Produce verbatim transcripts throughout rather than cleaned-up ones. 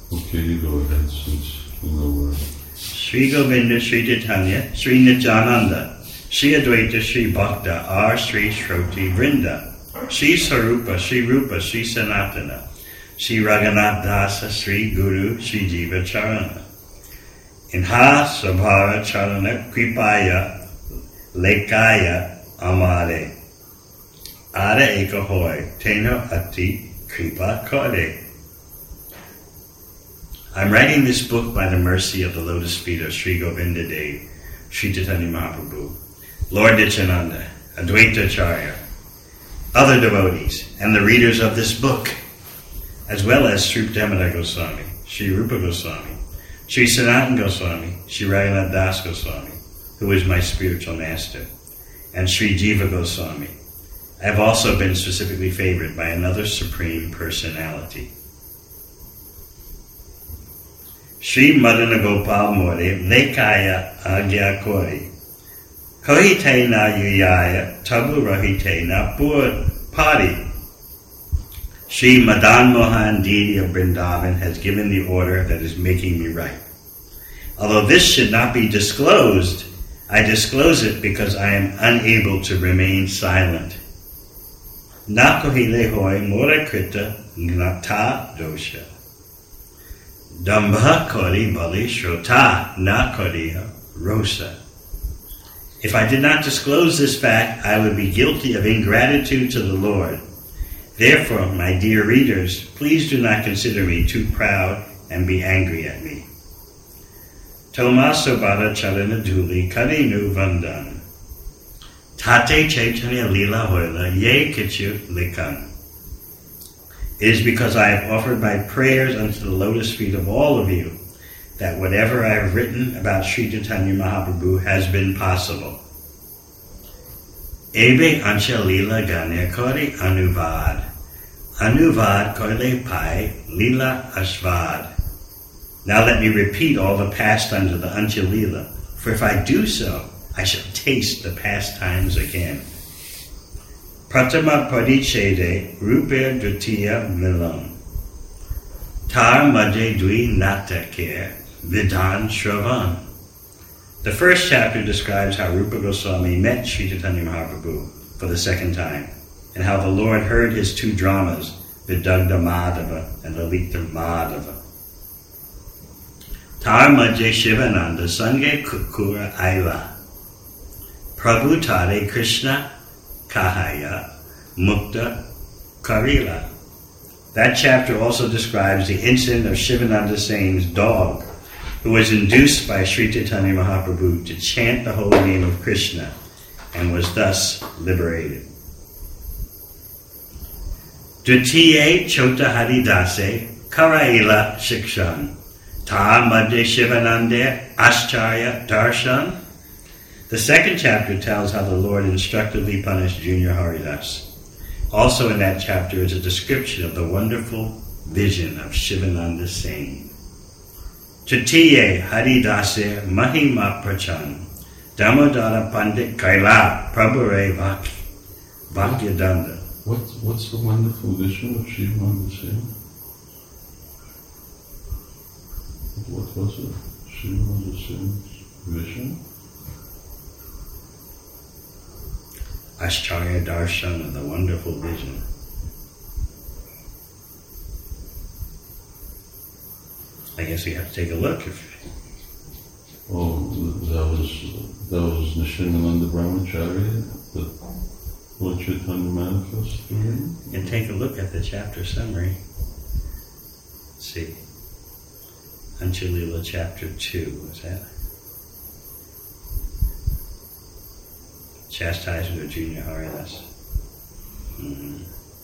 Okay, you go ahead since you know where. Sri Govinda, Sri Chaitanya, Sri Nityananda, Sri Advaita, Sri Bhakta, R. Sri Shroti Vrinda, Sri Sarupa, Sri Rupa, Sri Sanatana, Sri Raghunath Dasa, Sri Guru, Sri Jiva Charana. Inha Sabhara Charana Kripaya Lekaya Amare. Ara Eka Hoy, Teno Ati Kripa Kore. I'm writing this book by the mercy of the lotus feet of Sri Govinda Dev, Sri Chaitanya Mahaprabhu, Lord Nityananda, Advaita Acharya, other devotees, and the readers of this book, as well as Sri Damodar Goswami, Sri Rupa Goswami, Sri Sanatana Goswami, Sri Raghunath Das Goswami, who is my spiritual master, and Sri Jiva Goswami. I have also been specifically favored by another supreme personality. Sri Madana Gopal More, Lekaya Agya Kori, Kohite na Yuyaya, Tabu Rahite na Pur Pari. Sri Madan Mohan Didi of Vrindavan has given the order that is making me write. Although this should not be disclosed, I disclose it because I am unable to remain silent. Na kohile hoy mora krita gnata dosha. Dambha kori bali shrota na koriya rosa. If I did not disclose this fact, I would be guilty of ingratitude to the Lord. Therefore, my dear readers, please do not consider me too proud and be angry at me. Tomaso Bada Chalana Duli Kadinu Vandan. Tate Chaitanya Lila Hoila Ye Kichu Likan. It is because I have offered my prayers unto the lotus feet of all of you that whatever I have written about Sri Chaitanya Mahaprabhu has been possible. Ebe Ancha Lila Ganya Kori Anuvad. Anuvad Kore Pai Lila Ashvad. Now let me repeat all the pastimes of the Ancha Lila, for if I do so, I shall taste the pastimes again. Pratama Padichede Rupa Dutiya Milam. Tar Madhe Dui Natakir Vidhan Shravan. The first chapter describes how Rupa Goswami met Sri Chaitanya Mahaprabhu for the second time, and how the Lord heard his two dramas, Vidagdha Madhava and Lalita Madhava. Tar Madhe Shivananda Sange Kukura Aiva. Prabhu Tare Krishna Kahaya Mukta Karila. That chapter also describes the incident of Shivananda Sain's dog, who was induced by Sri Chaitanya Mahaprabhu to chant the holy name of Krishna and was thus liberated. Dutiye Chota Haridase Karaila Shikshan Ta Madhya Shivananda Ascharya Darshan. The second chapter tells how the Lord instructively punished Junior Haridas. Also in that chapter is a description of the wonderful vision of Shivananda Sain. Chatiye Haridase Mahima Prachan Damodara Pandit Kaila Prabhure Bhakyadanda. What, what's the wonderful vision of Shivananda Sain? What was it? Shivananda Sain's vision? Ascharya Darshan, the wonderful vision. I guess you have to take a look. If oh, that was that was Nishimananda Brahmacharya, the Lord Chaitanya manifest to him? And take a look at the chapter summary. Let's see. Ancha Lila chapter two, was that? Chastisement of Junior Haridas. Mm-hmm.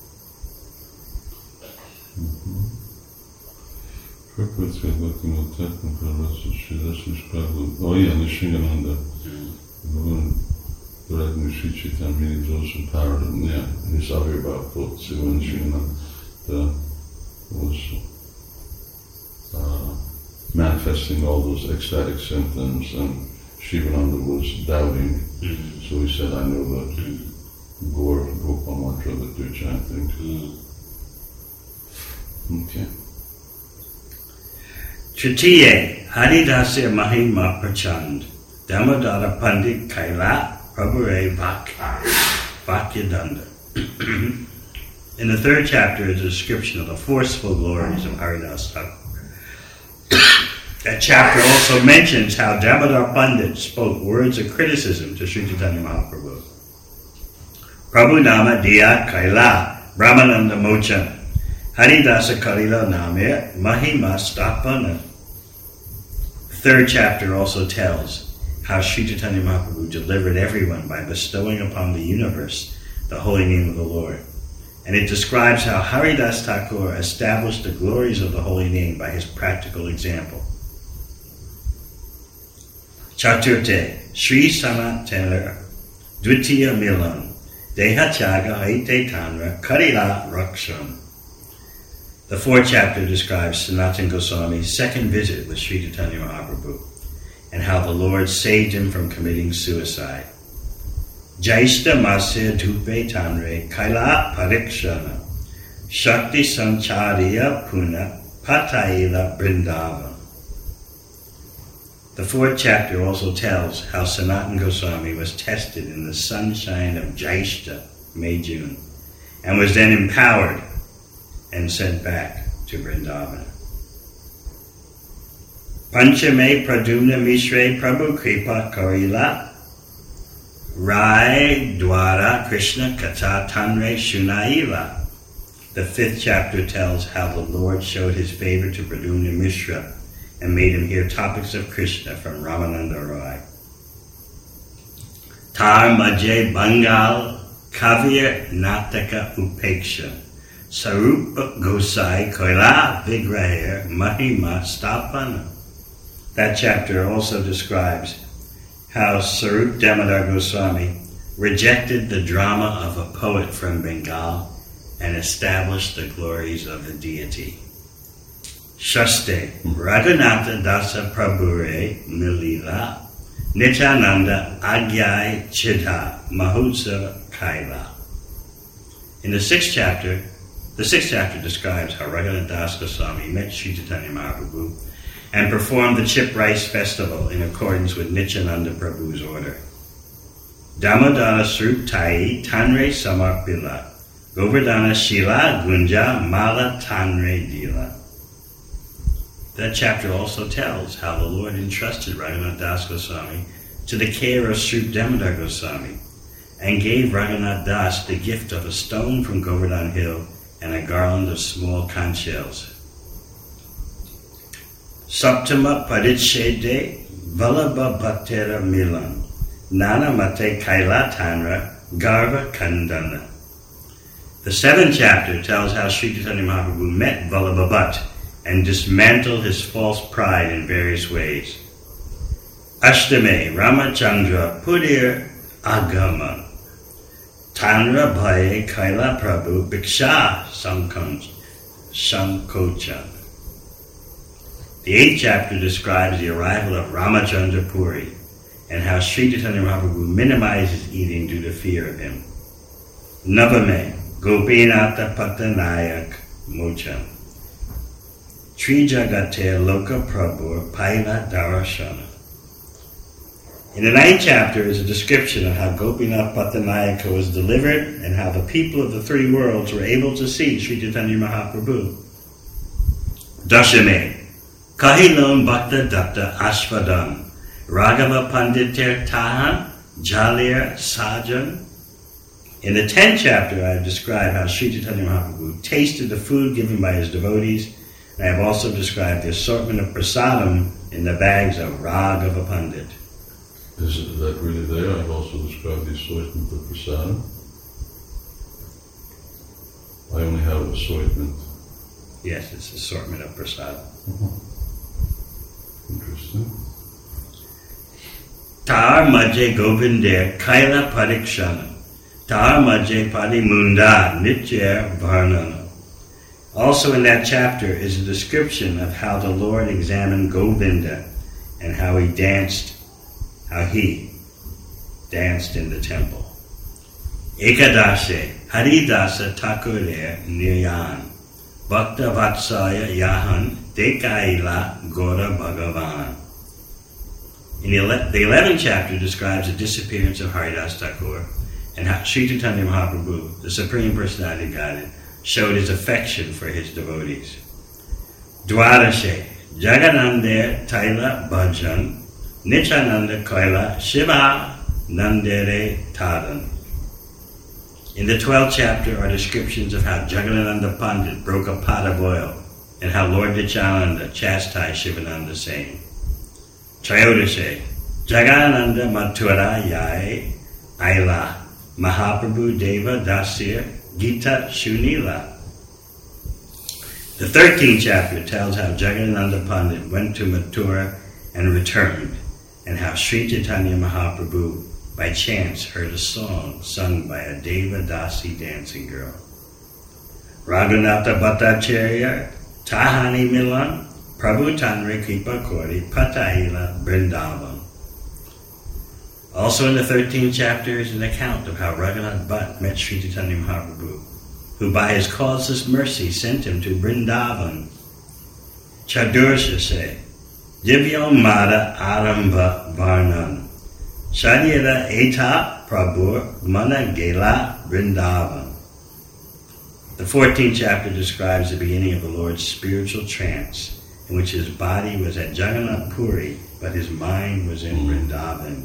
Mm-hmm. Prabhupada's got looking at technical Sri Prabhupada. Oh yeah, Nishimananda. The one that Sri Chaitanya is also powered in there. His Avirbhav books, when Nishimananda was uh, manifesting all those ecstatic symptoms, and Shivananda was doubting. Mm-hmm. So he said, I know the mm-hmm. Gaur Gopal mantra that they're chanting. Mm-hmm. Okay. Tritiye, Haridasya Mahima Prachand, Damodara Pandit Kaila, Prabhure Vakyadanda. In the third chapter is a description of the forceful glories of Haridas Thakur. That chapter also mentions how Damodar Pandit spoke words of criticism to Sri Chaitanya Mahaprabhu. Prabhu Nama Diya Kaila Brahmananda Mochan Haridasa Kalila Namir Mahima Stapana. The third chapter also tells how Sri Chaitanya Mahaprabhu delivered everyone by bestowing upon the universe the holy name of the Lord. And it describes how Haridas Thakur established the glories of the holy name by his practical example. Chaturte, Sri Sanatana Dvitiya Milan, Deha Chaga Haite Tanra, Karila Rakshan. The fourth chapter describes Sanatana Goswami's second visit with Sri Chaitanya Mahaprabhu and how the Lord saved him from committing suicide. Jaishta Masya Dhupe Tanre Kaila Parikshana Shakti Sanchariya Puna Pataila Brindava. The fourth chapter also tells how Sanatana Goswami was tested in the sunshine of Jaishta, May-June, and was then empowered and sent back to Vrindavan. Panchame Pradumna Mishre Prabhu Kripa Karila Rai Dwara Krishna Katha Tanre Shunaila. The fifth chapter tells how the Lord showed his favor to Pradumna Mishra and made him hear topics of Krishna from Ramananda Roy. Tar Majay Bangal Kavya Nataka Upeksha Sarupa Gosai Koila Vigraher Mahima Stapana. That chapter also describes how Sarup Damodar Goswami rejected the drama of a poet from Bengal and established the glories of the deity. Shaste Raghunatha Dasa Prabhure Nilila Nityananda Agyai Chidha Mahutsa Kaila. In the sixth chapter, the sixth chapter describes how Raghunath Das Goswami met Sri Chaitanya Mahaprabhu and performed the Chip Rice Festival in accordance with Nityananda Prabhu's order. Damodara Srup Tai Tanre Samarpila Govardhana Shila Gunja Mala Tanre Dila. That chapter also tells how the Lord entrusted Raghunath Das Goswami to the care of Srup Damodar Goswami and gave Raghunath Das the gift of a stone from Govardhan Hill and a garland of small conch shells. Saptama Paditshede Vallabha Bhattera Milan Nana Mate Kaila Tanra Garva Kandana. The seventh chapter tells how Sri Chaitanya Mahaprabhu met Vallabha Bhatt and dismantled his false pride in various ways. Ashtame Ramachandra Pudir Agama Tanra Bhaye Kaila Prabhu Bhiksha Sankochan. The eighth chapter describes the arrival of Ramachandra Puri and how Sri Chaitanya Mahaprabhu minimized his eating due to fear of him. Navame Gopinatha Patanayak Mochan Trijagate Loka Prabhu Paila Darashana. In the ninth chapter is a description of how Gopinath Patanayaka was delivered and how the people of the three worlds were able to see Sri Chaitanya Mahaprabhu. Dashame Kahilon Bhakta Datta Ashvadan Raghava Panditir Tahan Jalir Sajan. In the tenth chapter I have described how Sri Chaitanya Mahaprabhu tasted the food given by his devotees, and I have also described the assortment of prasadam in the bags of Raghava Pandit. Is that really there? I've also described the assortment of prasadam. I only have assortment. Yes, it's assortment of prasadam. Uh-huh. Interesting. Tar Majje Govindir Kaila Parikshana Tar Majje Padimunda Nitya Varnana. Also in that chapter is a description of how the Lord examined Govinda and how he danced, how he danced in the temple. Ekadashe Haridasa Thakur Niryan Bhakta Vatsaya Yahan Dekaila Gora Bhagavan. In the, ele- the eleventh chapter describes the disappearance of Haridas Thakur and how Sri Chaitanya Mahaprabhu, the Supreme Personality of Godhead, showed his affection for his devotees. Dwadashe Jaganande Taila Bhajan Nityananda Koila Shiva Nandere Tadan. In the twelfth chapter are descriptions of how Jagadananda Pandit broke a pot of oil and how Lord Nityananda chastised Shivananda, saying, Trayodashe Jagananda Mathura Yai Aila Mahaprabhu Deva Dasya Gita Shunila. The thirteenth chapter tells how Jagadananda Pandit went to Mathura and returned, and how Sri Chaitanya Mahaprabhu by chance heard a song sung by a Deva Dasi dancing girl. Raghunatha Bhattacharya Tahani Milan Prabhu Tanre Kripa Kori Pataila Vrindavan. Also in the thirteenth chapter is an account of how Raghunath Bhatt met Sri Chaitanya Mahaprabhu, who by his causeless mercy sent him to Vrindavan. Chadursha say, Divya Mada Arambha Varnan Shadyada Eta Prabhu Mana Gela Vrindavan. The fourteenth chapter describes the beginning of the Lord's spiritual trance, in which his body was at Jagannath Puri, but his mind was in Vrindavan.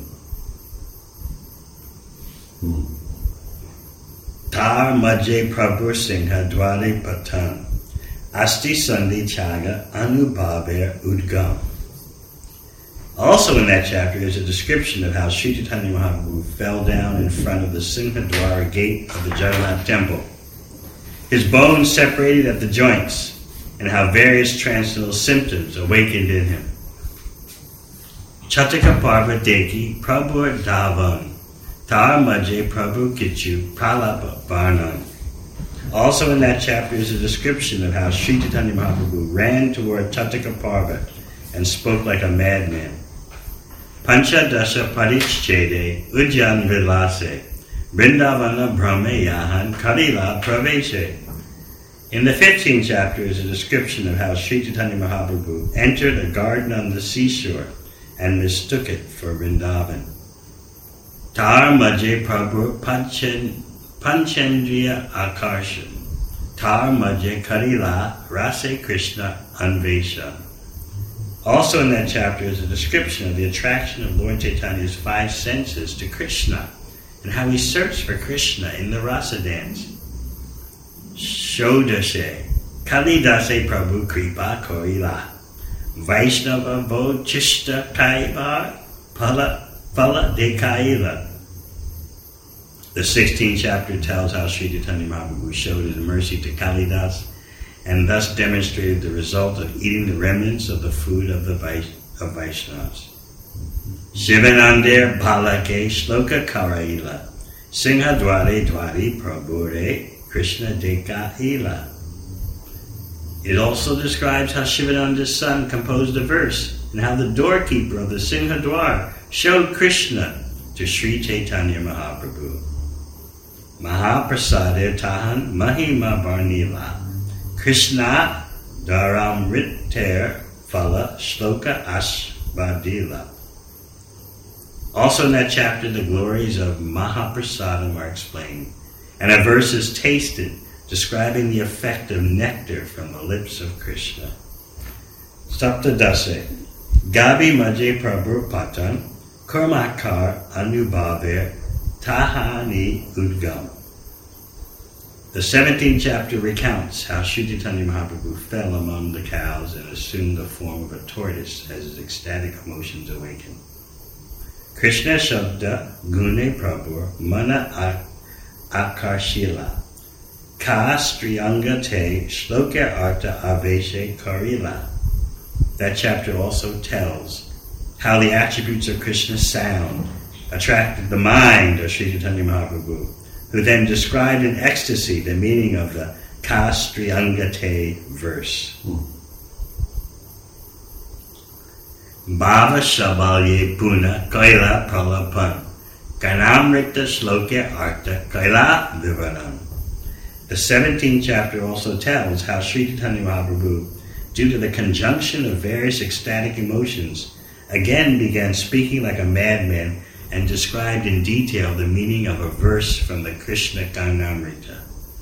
Tar Majje Prabhu Singha Dware Patan Asti Sandhi Chaga Anubhaver Udgam. Also in that chapter is a description of how Sri Chaitanya Mahaprabhu fell down in front of the Singhadwara gate of the Jagannath temple. His bones separated at the joints, and how various transcendental symptoms awakened in him. Chataka Parva Deki Prabhu Davan Tar Majje Prabhu Kichu Pralapa Varnan. Also in that chapter is a description of how Sri Chaitanya Mahaprabhu ran toward Chataka Parva and spoke like a madman. Pancha Dasha Parichchede Ujjan Vilase Vrindavana Brahme Yahan Kalila Praveshe. In the fifteenth chapter is a description of how Sri Chaitanya Mahaprabhu entered a garden on the seashore and mistook it for Vrindavan. Tar Majje Prabhu Panchen, Panchendriya Akarshan Tar Majje Kalila Rase Krishna Anvesha. Also in that chapter is a description of the attraction of Lord Chaitanya's five senses to Krishna and how he searched for Krishna in the rasa dance. Shodashe Kalidase Prabhu Kripa Korila Vaishnava Vochishta Kaiva Pala Pala Dekaila. The sixteenth chapter tells how Sri Chaitanya Mahaprabhu showed his mercy to Kalidas and thus demonstrated the result of eating the remnants of the food of the Vais- of Vaishnavas. Shivanande Balake Shloka Karaila Singha Dware Dwari Prabhure Krishna Deka Ila. It also describes how Shivananda's son composed a verse and how the doorkeeper of the Singha Dwar showed Krishna to Sri Chaitanya Mahaprabhu. Mahaprasade Tahan Mahima Varnila Krishna Dharamriter Phala Shloka Ashvadila. Also in that chapter, the glories of Mahaprasadam are explained, and a verse is tasted describing the effect of nectar from the lips of Krishna. Saptadase Gabi Majje Prabhu Patan Kurmakar Anubhaver Tahani Udgam. The seventeenth chapter recounts how Sri Chaitanya Mahaprabhu fell among the cows and assumed the form of a tortoise as his ecstatic emotions awakened. Krishna Shabda Gune Prabhu Mana Akarshila Ka Striyanga Te Shloka Arta Aveshe Karila. That chapter also tells how the attributes of Krishna's sound attracted the mind of Sri Chaitanya Mahaprabhu, who then described in ecstasy the meaning of the Ka Striyanga Te verse. Hmm. Bhava Shabalye Puna Kaila Pralapan Kanamrita Shloka Arta Kaila Vivaram The seventeenth chapter also tells how Sri Chaitanya Mahaprabhu, due to the conjunction of various ecstatic emotions, again began speaking like a madman and described in detail the meaning of a verse from the Krishna Karnamrita.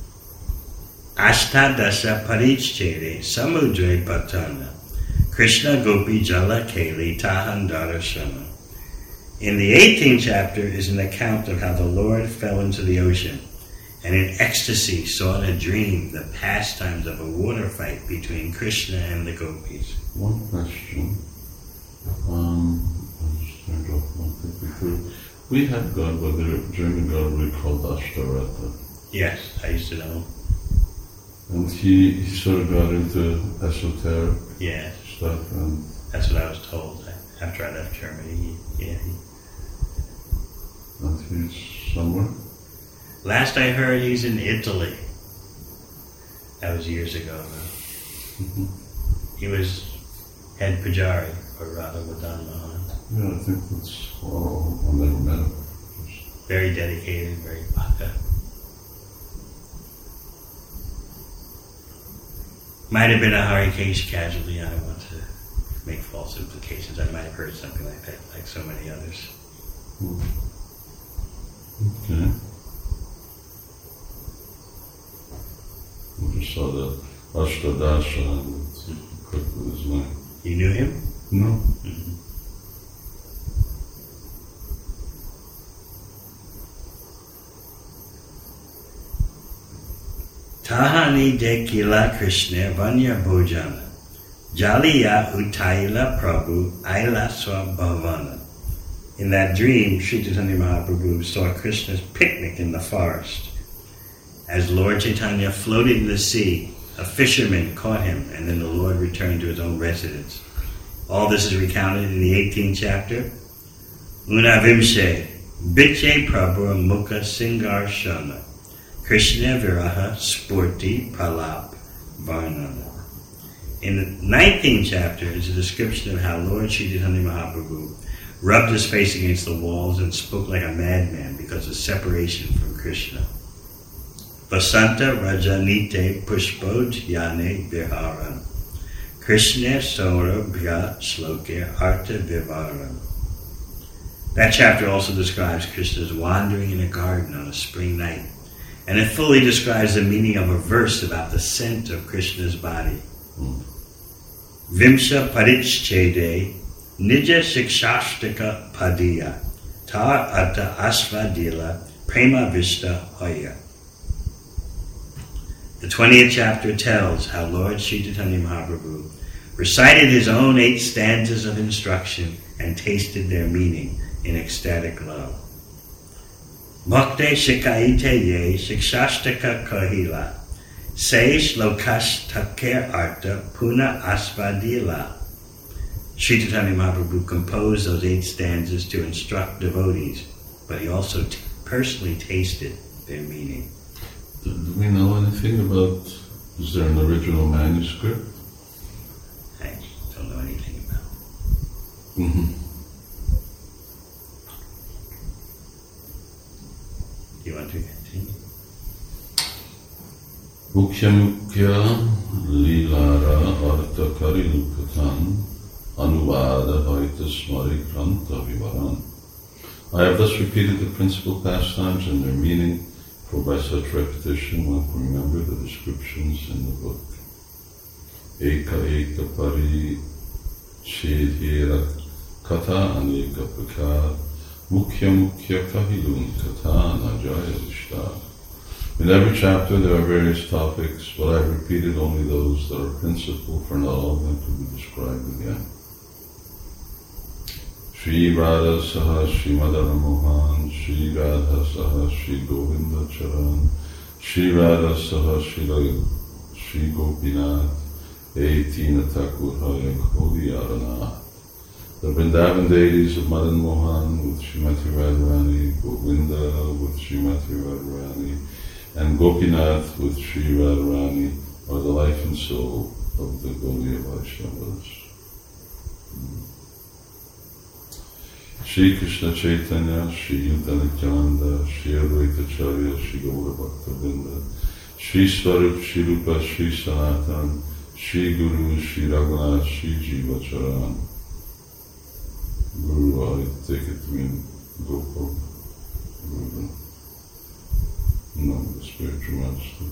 Ashtadasha Parichchede Samudre Patana Krishna Gopi Jala Keli Tahan Darashana. In the eighteenth chapter is an account of how the Lord fell into the ocean and in ecstasy saw in a dream the pastimes of a water fight between Krishna and the gopis. One question. Um, I just turned off one thing before. We had God, but the German God we called Ashtarata. Yes, I used to know. And he, he sort of got into esoteric yeah. stuff. And that's what I was told after I left Germany. He, yeah. He, and he's somewhere? Last I heard, he's in Italy. That was years ago, though. Mm-hmm. He was head Pujari for Radha Madan Mohan. Yeah, I think that's, well, I never met him. Just very dedicated, very bhakta. Might have been a Harikesh casualty. I don't want to make false implications. I might have heard something like that, like so many others. Hmm. Okay. I just saw that Ashtadasha and it clicked with his name. You knew him? No. Mm-hmm. Tahani dekila Krishna vanya bhojana jaliya utaila prabhu aila swabhavana. In that dream, Sri Chaitanya Mahaprabhu saw Krishna's picnic in the forest. As Lord Chaitanya floated in the sea, a fisherman caught him, and then the Lord returned to his own residence. All this is recounted in the eighteenth chapter. Unavimshe, Biche Prabhu Mukha Singar Shana, Krishna Viraha Spurti Palap Varnana. In the nineteenth chapter is a description of how Lord Sri Chaitanya Mahaprabhu rubbed his face against the walls and spoke like a madman because of separation from Krishna. Vasanta Rajanite Pushpoj Yane Viharan Krishna Sora Bhya Sloke Arta Vivaran. That chapter also describes Krishna's wandering in a garden on a spring night, and it fully describes the meaning of a verse about the scent of Krishna's body. Hmm. Vimsha Parichchede Nija Shikshashtaka Padiya Tar Atta Asvadila Prema Vishta Hoya. The twentieth chapter tells how Lord Sri Chaitanya Mahaprabhu recited his own eight stanzas of instruction and tasted their meaning in ecstatic love. Bhakte shikaite ye shikshashtaka kahila se shlokash taker arta puna asvadila. Sri Chaitanya Mahaprabhu composed those eight stanzas to instruct devotees, but he also t- personally tasted their meaning. Do, do we know anything about, is there an original manuscript? I don't know anything about it. Mm-hmm. Do you want to continue? Mukhya Mukhya Lilara Arta Karilukatan Anuvada Vaita Smari Kranta Vivaran. I have thus repeated the principal pastimes and their meaning, for by such repetition one can remember the descriptions in the book. Eka Eka Pari Chedhera Kata Aneka Prakar Mukhya Mukhya Kahilun Kata Najaya Vishta. In every chapter there are various topics, but I've repeated only those that are principal, for not all of them to be described again. Shri Radha Saha Shri Madana Mohan, Shri Radha Saha Shri Govinda Charan, Shri Radha Saha Shri, Shri Gopinath, Eitina Thakur Haya Kodi Aranath. The Vrindavan deities of Madan Mohan with Srimati Radharani, Govinda with Srimati Radharani, and Gopinath with Sri Radharani are the life and soul of the Gaudiya Vaishnavas. Shri Krishna Chaitanya, Shri Yuta Nityananda, Shri Advaita Acharya, Shri Gaura Bhakta Vrinda, Shri Swarup, Shri Rupa, Shri Sanatan, Shri Guru, Shri Raghunath, Shri Jiva Charan. Guru, I take it to mean Gopal, Guru. No, the spiritual master.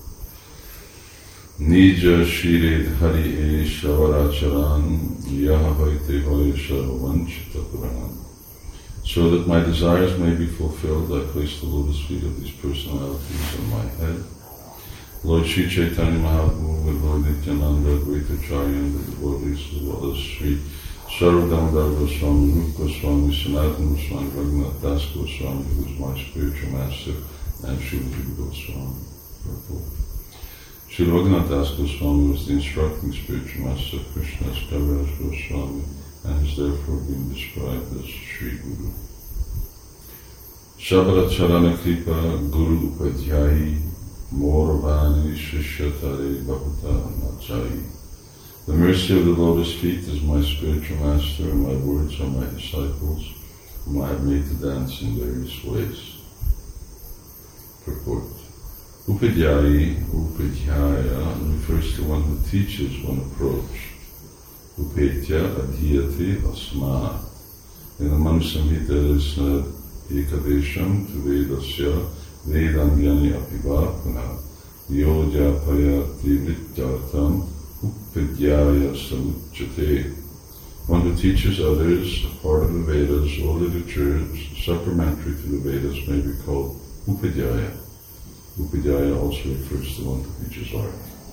Nija Shired Hari E Shavaracharan Yaha Hoite Hoyasha Vanchita Puran. So that my desires may be fulfilled, I place the lotus feet of these personalities on my head. Lord Sri Chaitanya Mahaprabhu with Lord Nityananda, Great Acharya, and the devotees, as well as Sri Sarup Damodar Goswami, Rupa Goswami, Sanatana Goswami, Raghunath Das Goswami, who is my spiritual master, and Sri Jiva Goswami. Purport. Sri Raghunath Das Goswami was the instructing spiritual master of Krishna's Kaviraj Goswami, and is therefore being described as Sri Guru. Shabara Charana Kripa Guru Upadhyayi Moravani Shishyatare Bhakuta Nachai. The mercy of the lotus feet is my spiritual master, and my words are my disciples, whom I have made to dance in various ways. Purport. Upadhyayi, Upadhyaya, refers to one who teaches one approach. Upetya adhiyate asmat. In the Manu Samhita there is uh, Ekadesham to Vedasya Vedangyani Apivapana Yojapayati Vityatam Upadhyaya Samuchate. One who teaches others a part of the Vedas or literature supplementary to the Vedas may be called Upadhyaya. Upadhyaya also refers to one who teaches art.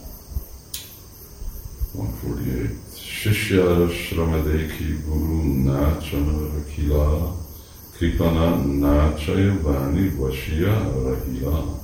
one forty-eight. Shishya Shramadeki Guru Nachana Rakila Kripana Nachaya Vani Vashya Rahila.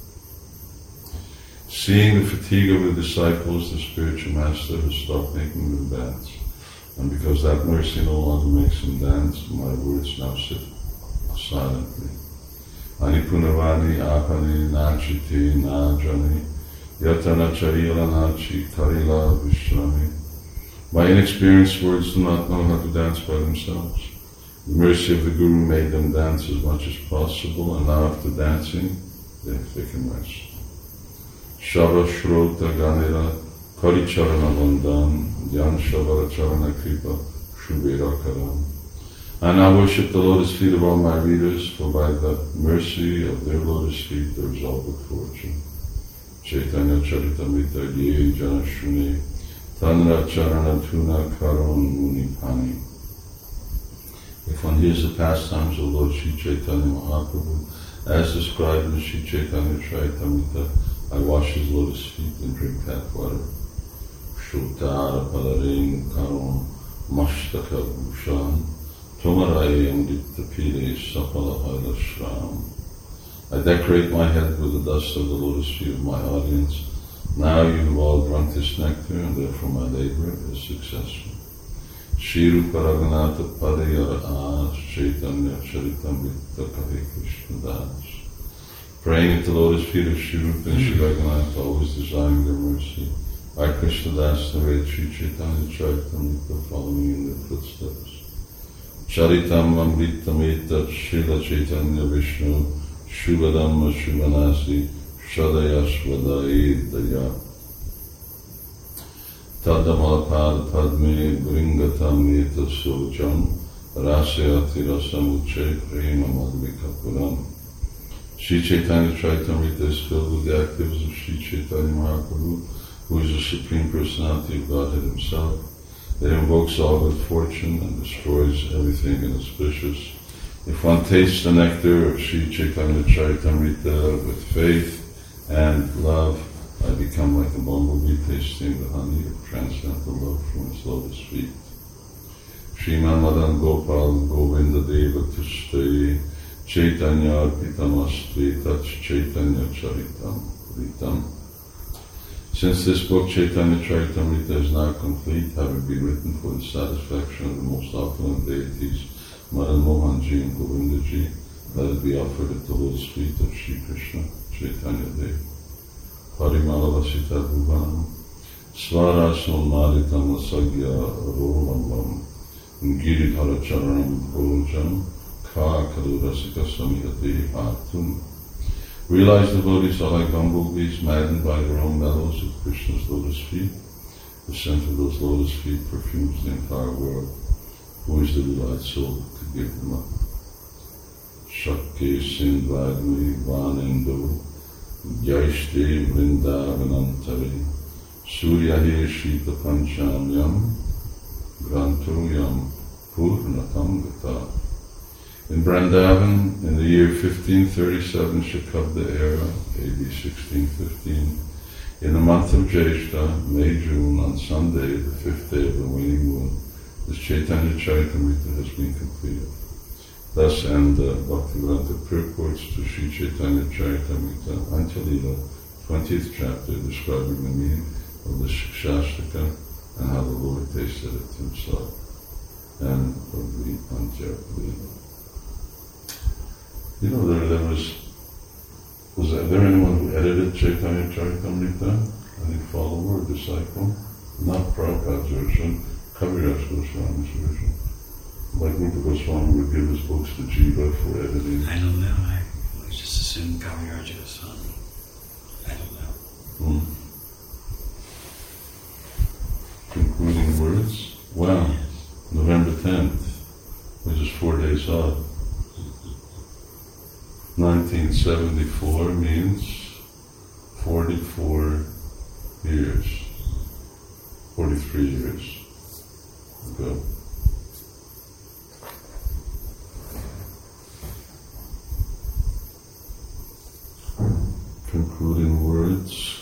Seeing the fatigue of the disciples, the spiritual master has stopped making them dance. And because that mercy no longer makes them dance, my words now sit silently. Anipunavani Apani Nachiti Najani Yatana Charila Nachi Karila Vishrami. My inexperienced words do not know how to dance by themselves. The mercy of the Guru made them dance as much as possible, and now after dancing, they have taken rest. Shava Shrota Ganira Kari Charana Vandan Yan Shavara Charana Kripa Shubera Karam. I now worship the lotus feet of all my readers, for by the mercy of their lotus feet there is all good fortune. Chaitanya Charitamrita Ye Jana Shune Tanra Charana Tuna Karon Muni Pani. If one hears the pastimes of Lord Sri Chaitanya Mahaprabhu, as described in Sri Chaitanya Charitamrita, I wash his lotus feet and drink that water. Shutara Palaring Karon Mashtaka Bhushan Tomarai Amrita Pire Sapala Haila Shram. I decorate my head with the dust of the lotus feet of my audience. Now you have all drunk this nectar, and therefore my labor is successful. Shri Rupa Raghunatha Padayara As Chaitanya Charitamrita Kahe Krishna Das. Praying at the lotus feet of Shri Rupa and Shri Raghunatha, always desiring their mercy, I Krishna Das narrate Shri Chaitanya Charitamrita, following in their footsteps. Charitam Amritam Etat Srila Chaitanya Vishnu Shubhadhamma Shubhanasi Shadaya Shvadai Daya Tadamalapad Padme Bringatam Eta Sojam Rasyati Rasamuche Prema Madhvika Puram. Sri Chaitanya Charitamrita is filled with the activities of Sri Chaitanya Mahaprabhu, who is the Supreme Personality of Godhead Himself. It invokes all good fortune and destroys everything inauspicious. If one tastes the nectar of Sri Chaitanya Charitamrita with faith and love, I become like a bumblebee tasting the honey of transcendental love from its lotus feet. Shriman Madan Gopal Govinda Deva Tushte Chaitanya Arpitamastri Tat Chaitanya Charitam Ritam. Since this book, Chaitanya Charitamrita, is now complete, having been written for the satisfaction of the most opulent deities, Madan Mohanji and Govindaji, let it be offered at the lotus feet of Sri Krishna, Chaitanya Deva. Parimala Vasita Bhuvanam, Swarasam Maritam Asagya Rolambam, Giridhara Charanam Bhojam, Ka Kalurasika Samihati Atum. Realized devotees are like bumblebees maddened by their own medals at Krishna's lotus feet. The scent of those lotus feet perfumes the entire world. Who is the realized soul that could give them up? Shakke Sindvagni Vanendo Yaishte Vrindavanantari Suryahe Shita Panchamyam Grantoyam Purnatam Gata. In Vrindavan, in the year fifteen thirty-seven Shakabda era, A D sixteen fifteen, in the month of Jeshta, May, June, on Sunday, the fifth day of the waning moon, this Chaitanya Charitamrita has been completed. Thus end the Bhaktivedanta purports to Sri Chaitanya Charitamrita Antya-lila, twentieth chapter, describing the meaning of the Shastaka and how the Lord tasted it himself, and of the Antya-lila. You know, there, there was, was there, there anyone who edited Chaitanya Charitamrita? Any follower or disciple? Not Prabhupada's version, Kaviraj Goswami's version. Like Rupa Goswami would give his books to Jiva for editing. I don't know. I, I just assumed Kaviraj Goswami. I don't know. Hmm. Concluding words? Wow. Yes. November tenth, which is four days off. nineteen seventy-four means forty-four years, forty-three years ago. Concluding words.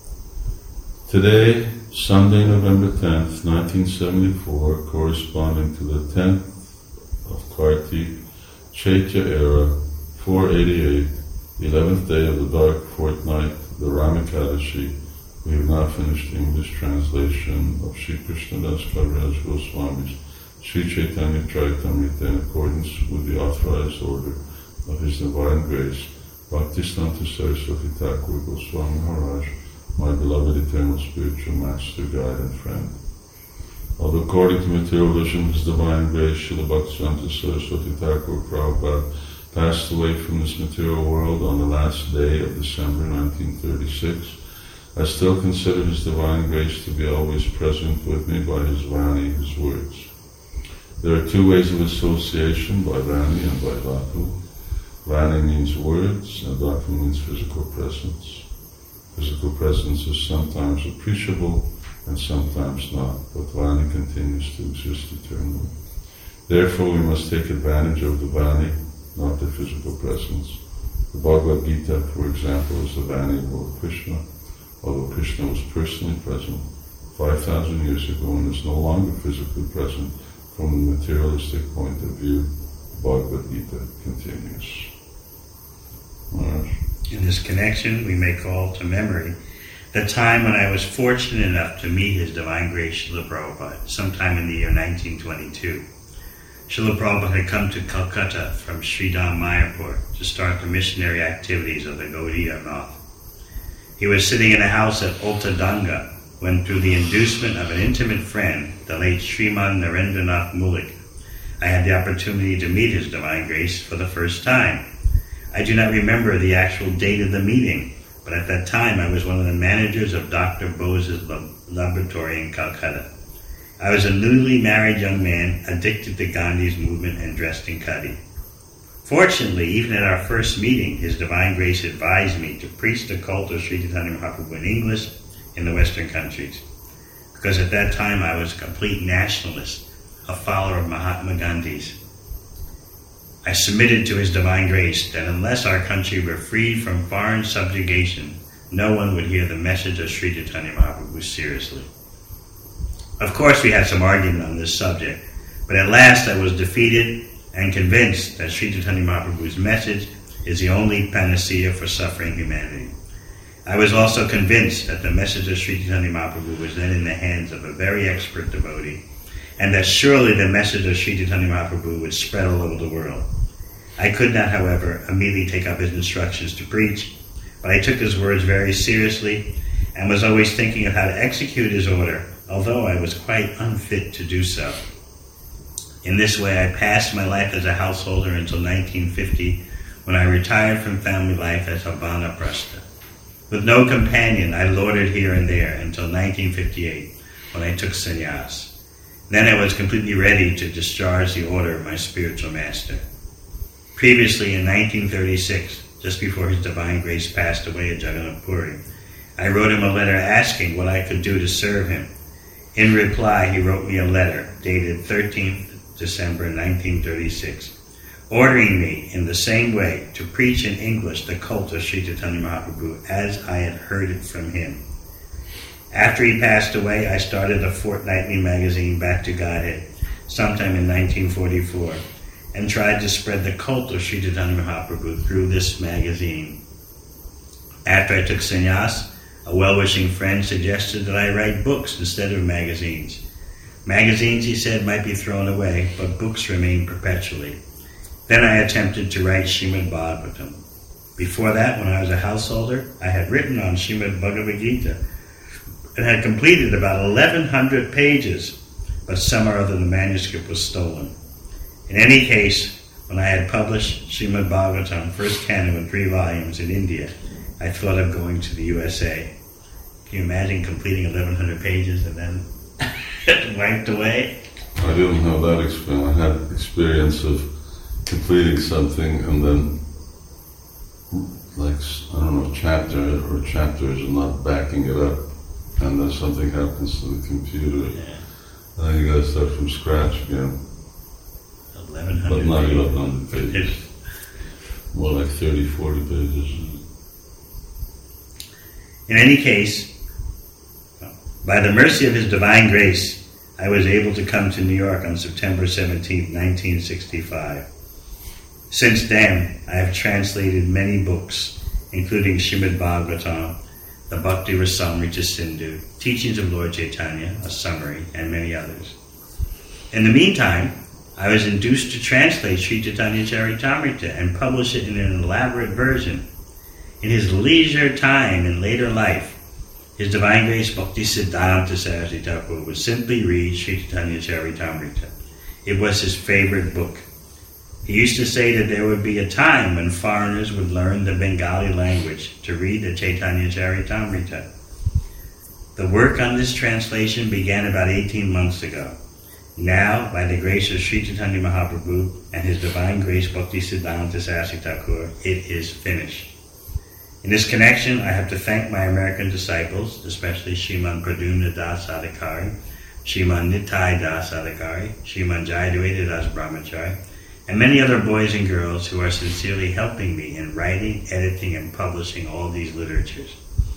Today, Sunday, November tenth, nineteen seventy-four, corresponding to the tenth of Kartik, Chaitya era, four eighty-eight, the eleventh day of the dark fortnight, the Ramakadashi, we have now finished the English translation of Sri Krishnadas Kaviraj Goswami's Sri Chaitanya Charitamrita in accordance with the authorized order of His Divine Grace, Bhaktisiddhanta Saraswati Thakur Goswami Maharaj, my beloved eternal spiritual master, guide and friend. Although according to material vision, His Divine Grace, Srila Bhaktisiddhanta Saraswati Thakur Prabhupada passed away from this material world on the last day of December nineteen thirty-six, I still consider His Divine Grace to be always present with me by His Vani, His words. There are two ways of association, by Vani and by Dhatu. Vani means words, and Dhatu means physical presence. Physical presence is sometimes appreciable and sometimes not, but Vani continues to exist eternally. Therefore, we must take advantage of the Vani, not the physical presence. The Bhagavad Gita, for example, is the Vani of Lord Krishna, although Krishna was personally present five thousand years ago and is no longer physically present from the materialistic point of view. The Bhagavad Gita continues. Maharaj. In this connection, we may call to memory the time when I was fortunate enough to meet His Divine Grace Srila Prabhupada, sometime in the year nineteen twenty-two. Srila Prabhupada had come to Calcutta from Sridham Mayapur to start the missionary activities of the Gaudiya Math. He was sitting in a house at Ultadanga when, through the inducement of an intimate friend, the late Sriman Narendranath Mulik, I had the opportunity to meet His Divine Grace for the first time. I do not remember the actual date of the meeting, but at that time I was one of the managers of Doctor Bose's laboratory in Calcutta. I was a newly married young man, addicted to Gandhi's movement and dressed in khadi. Fortunately, even at our first meeting, His Divine Grace advised me to preach the cult of Sri Chaitanya Mahaprabhu in English in the Western countries, because at that time I was a complete nationalist, a follower of Mahatma Gandhi's. I submitted to His Divine Grace that unless our country were freed from foreign subjugation, no one would hear the message of Sri Chaitanya Mahaprabhu seriously. Of course, we had some argument on this subject, but at last I was defeated and convinced that Sri Chaitanya Mahaprabhu's message is the only panacea for suffering humanity. I was also convinced that the message of Sri Chaitanya Mahaprabhu was then in the hands of a very expert devotee, and that surely the message of Sri Chaitanya Mahaprabhu would spread all over the world. I could not, however, immediately take up his instructions to preach, but I took his words very seriously and was always thinking of how to execute his order, although I was quite unfit to do so. In this way, I passed my life as a householder until nineteen fifty, when I retired from family life as a Vanaprastha. With no companion, I loitered here and there until nineteen fifty-eight, when I took sannyas. Then I was completely ready to discharge the order of my spiritual master. Previously, in nineteen thirty-six, just before His Divine Grace passed away at Jagannath Puri, I wrote him a letter asking what I could do to serve him. In reply, he wrote me a letter dated thirteenth December nineteen thirty-six, ordering me in the same way to preach in English the cult of Sri Chaitanya Mahaprabhu as I had heard it from him. After he passed away, I started a fortnightly magazine, Back to Godhead, sometime in nineteen forty-four, and tried to spread the cult of Sri Chaitanya Mahaprabhu through this magazine. After I took sannyas, a well-wishing friend suggested that I write books instead of magazines. Magazines, he said, might be thrown away, but books remain perpetually. Then I attempted to write Srimad Bhagavatam. Before that, when I was a householder, I had written on Srimad Bhagavad Gita and had completed about eleven hundred pages, but somehow or other the manuscript was stolen. In any case, when I had published Srimad Bhagavatam, first canon in three volumes in India, I thought of going to the U S A. Can you imagine completing eleven hundred pages and then wiped away? I didn't have that experience. I had experience of completing something and then, like, I don't know, chapter or chapters and not backing it up, and then something happens to the computer. Yeah. And then you got to start from scratch again. eleven hundred But not pages. eleven hundred pages. More like thirty, forty pages. In any case, by the mercy of His Divine Grace, I was able to come to New York on September seventeenth, nineteen sixty-five. Since then, I have translated many books, including Srimad Bhagavatam, the Bhakti Rasamrita Sindhu, Teachings of Lord Chaitanya, a summary, and many others. In the meantime, I was induced to translate Sri Chaitanya Charitamrita and publish it in an elaborate version. In his leisure time in later life, His Divine Grace Bhakti Siddhanta Saraswati Thakur would simply read Sri Chaitanya Charitamrita. It was his favorite book. He used to say that there would be a time when foreigners would learn the Bengali language to read the Chaitanya Charitamrita. The work on this translation began about eighteen months ago. Now, by the grace of Sri Chaitanya Mahaprabhu and His Divine Grace Bhakti Siddhanta Saraswati Thakur, it is finished. In this connection, I have to thank my American disciples, especially Shriman Pradyumna Das Adhikari, Shriman Nitai Das Adhikari, Shriman Jayadvaita Das Brahmachari, and many other boys and girls who are sincerely helping me in writing, editing, and publishing all these literatures.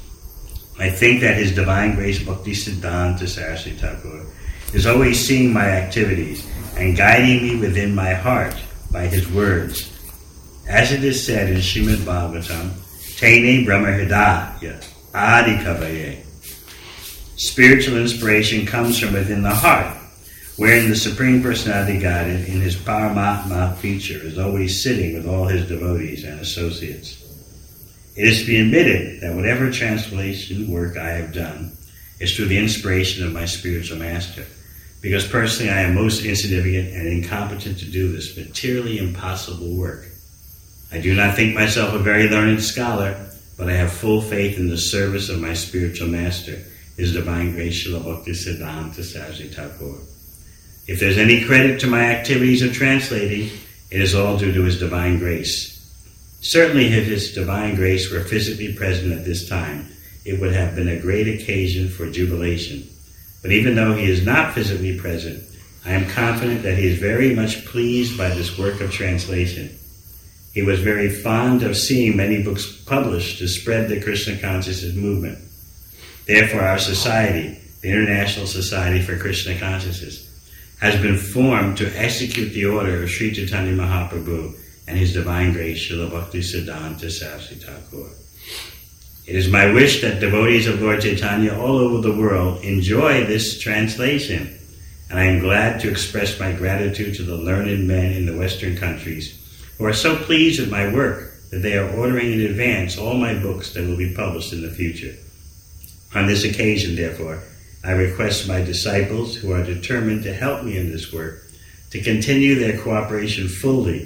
I think that His Divine Grace Bhakti Siddhanta Saraswati Thakur is always seeing my activities and guiding me within my heart by His words. As it is said in Srimad Bhagavatam, Tene Brahmahridaya Adikavaye. Spiritual inspiration comes from within the heart, wherein the Supreme Personality of Godhead, in His Paramatma feature, is always sitting with all His devotees and associates. It is to be admitted that whatever translation work I have done is through the inspiration of my spiritual master, because personally I am most insignificant and incompetent to do this materially impossible work. I do not think myself a very learned scholar, but I have full faith in the service of my spiritual master, His Divine Grace Srila Bhakti Siddhanta Saraswati Thakur. If there's any credit to my activities of translating, it is all due to His Divine Grace. Certainly if His Divine Grace were physically present at this time, it would have been a great occasion for jubilation. But even though He is not physically present, I am confident that He is very much pleased by this work of translation. He was very fond of seeing many books published to spread the Krishna consciousness movement. Therefore, our society, the International Society for Krishna Consciousness, has been formed to execute the order of Sri Chaitanya Mahaprabhu and His Divine Grace Srila Bhakti Siddhanta Saraswati Thakur. It is my wish that devotees of Lord Chaitanya all over the world enjoy this translation, and I am glad to express my gratitude to the learned men in the Western countries who are so pleased with my work that they are ordering in advance all my books that will be published in the future. On this occasion, therefore, I request my disciples who are determined to help me in this work to continue their cooperation fully,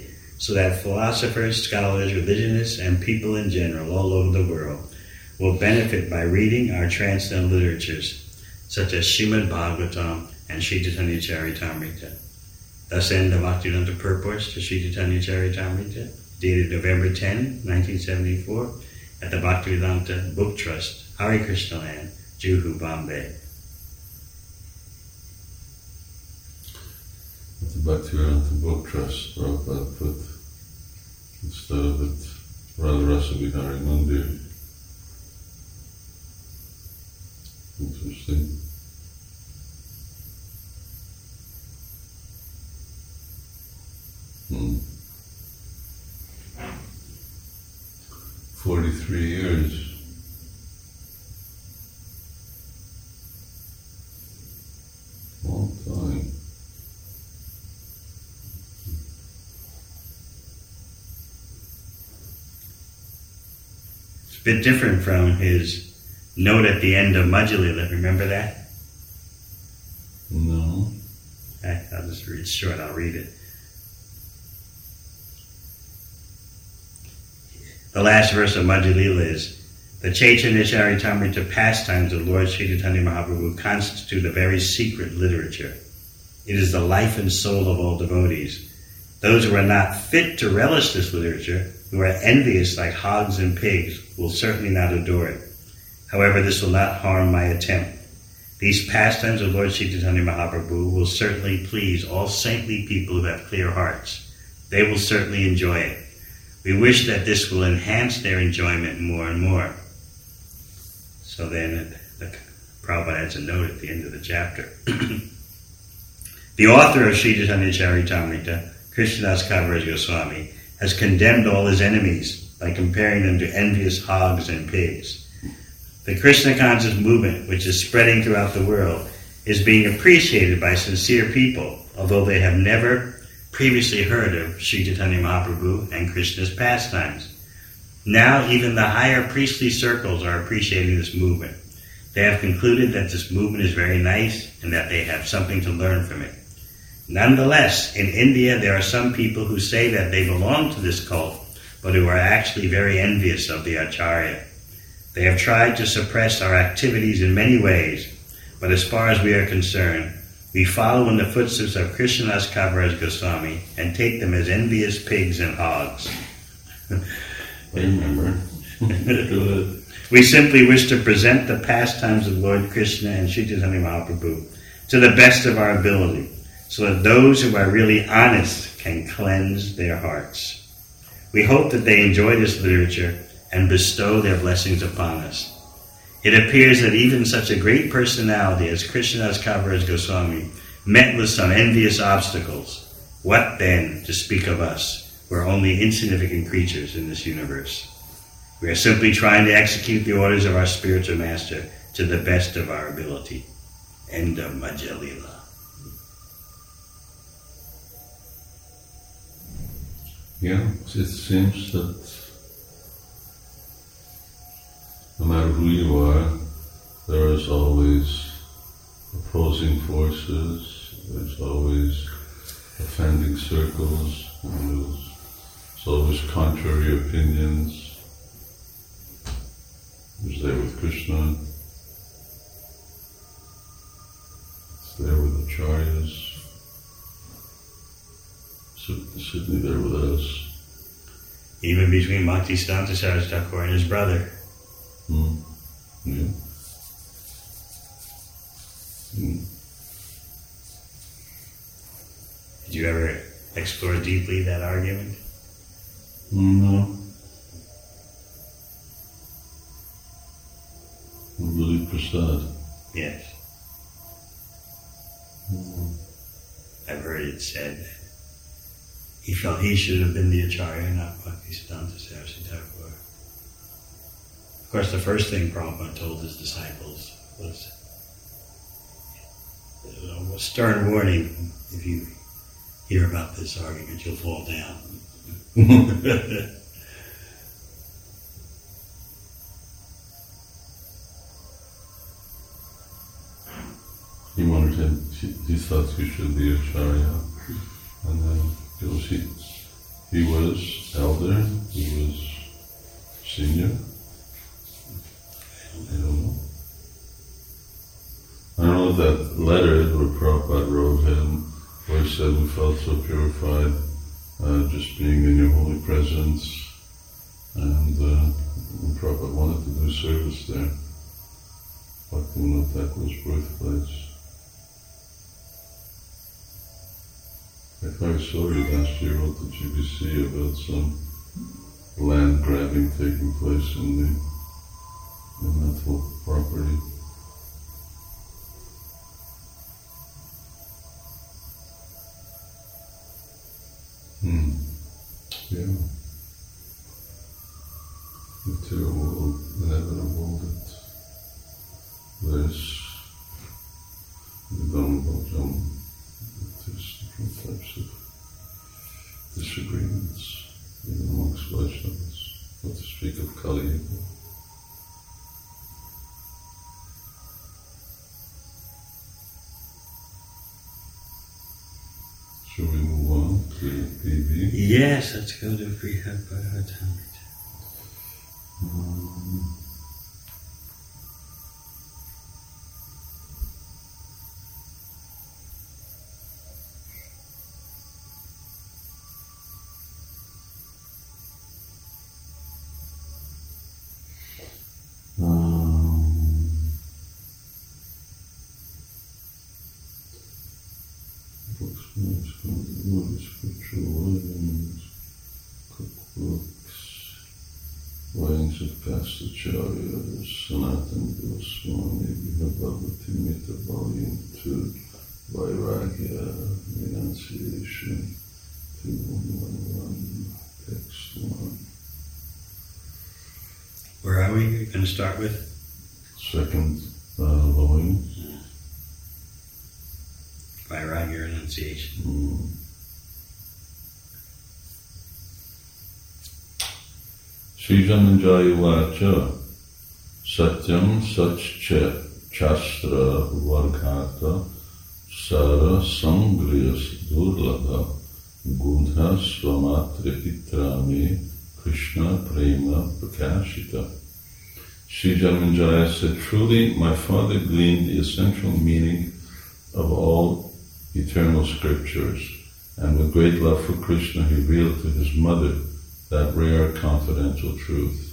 so that philosophers, scholars, religionists, and people in general all over the world will benefit by reading our transcendental literatures, such as Srimad Bhagavatam and Sri Chaitanya Charitamrita. Thus end the Bhaktivedanta purport to Sri Chaitanya Charitamrita, dated November tenth, nineteen seventy-four, at the Bhaktivedanta Book Trust, Hare Krishna Land, Juhu, Bombay. At the Bhaktivedanta Book Trust, Prabhupada put, instead of it, Radharasa Vihari Mandir. Interesting. Hmm. Forty-three years. Long time. It's a bit different from his note at the end of Madhya-lila. Remember that? No. I'll just read it short. I'll read it. The last verse of Madhya-lila is, the Chaitanya Charitamrita pastimes of Lord Sri Chaitanya Mahaprabhu constitute a very secret literature. It is the life and soul of all devotees. Those who are not fit to relish this literature, who are envious like hogs and pigs, will certainly not adore it. However, this will not harm my attempt. These pastimes of Lord Sri Chaitanya Mahaprabhu will certainly please all saintly people who have clear hearts. They will certainly enjoy it. We wish that this will enhance their enjoyment more and more. So then, the Prabhupada adds a note at the end of the chapter. The author of Sri Chaitanya Charitamrita, Krishnadas Kaviraj Goswami, has condemned all his enemies by comparing them to envious hogs and pigs. The Krishna conscious movement, which is spreading throughout the world, is being appreciated by sincere people, although they have never previously heard of Sri Chaitanya Mahaprabhu and Krishna's pastimes. Now even the higher priestly circles are appreciating this movement. They have concluded that this movement is very nice and that they have something to learn from it. Nonetheless, in India there are some people who say that they belong to this cult, but who are actually very envious of the Acharya. They have tried to suppress our activities in many ways, but as far as we are concerned, we follow in the footsteps of Krishnadas Kaviraj Goswami and take them as envious pigs and hogs. I remember. Good. We simply wish to present the pastimes of Lord Krishna and Sri Chaitanya Mahaprabhu to the best of our ability, so that those who are really honest can cleanse their hearts. We hope that they enjoy this literature and bestow their blessings upon us. It appears that even such a great personality as Krishnadas Kaviraj Goswami met with some envious obstacles. What then to speak of us? We're only insignificant creatures in this universe. We are simply trying to execute the orders of our spiritual master to the best of our ability. End of Madhya-lila. Yeah, it seems that no matter who you are, there is always opposing forces, there's always offending circles, and there's, there's always contrary opinions. It's there with Krishna, it's there with Acharyas, it's certainly there with us. Even between Bhaktisiddhanta Saraswati Thakur and his brother. Mm. Yeah. Mm. Did you ever explore deeply that argument? No. Really Prasad. Yes. Mm. I've heard it said that he felt he should have been the Acharya, not Bhaktisiddhanta Saraswati Thakur. Of course, the first thing Prabhupada told his disciples was a stern warning: if you hear about this argument, you'll fall down. He wanted him, he, he thought he should be Acharya, and then it was he, He was elder, he was senior. I don't know. I don't know if that letter where Prabhupada wrote him, where he said we felt so purified uh, just being in your holy presence, and uh, Prabhupada wanted to do service there. Bhaktivinoda Thakur's birthplace. I thought I saw you last year wrote the G B C about some land grabbing taking place in the in that whole property. Hmm. Yeah. Material world, inevitable that there's Vidam there's different types of disagreements even amongst Vaishnavas, not to speak of Kali Yuga. Shall we move on to P B? Yes, let's go to Brihad Bhagavatamrita. Um, um, books, movies, spiritual writings, cookbooks, writings of past acharyas, Sanatana Goswami, Bhagavatamrita, Volume two, Vairagya, Renunciation, two one one one, Text one. Where are we? You're going to start with? Second uh, volume. Vairagya Renunciation. Mm. Sri Dhananjaya Vacha Satyam Sachcha Chastra Varghata Sara Sangriyas Durlabha Gudha Swamatra Pitrami Krishna Prema Prakashita. Sri Dhananjaya said, truly my father gleaned the essential meaning of all eternal scriptures, and with great love for Krishna he revealed to his mother that rare confidential truth.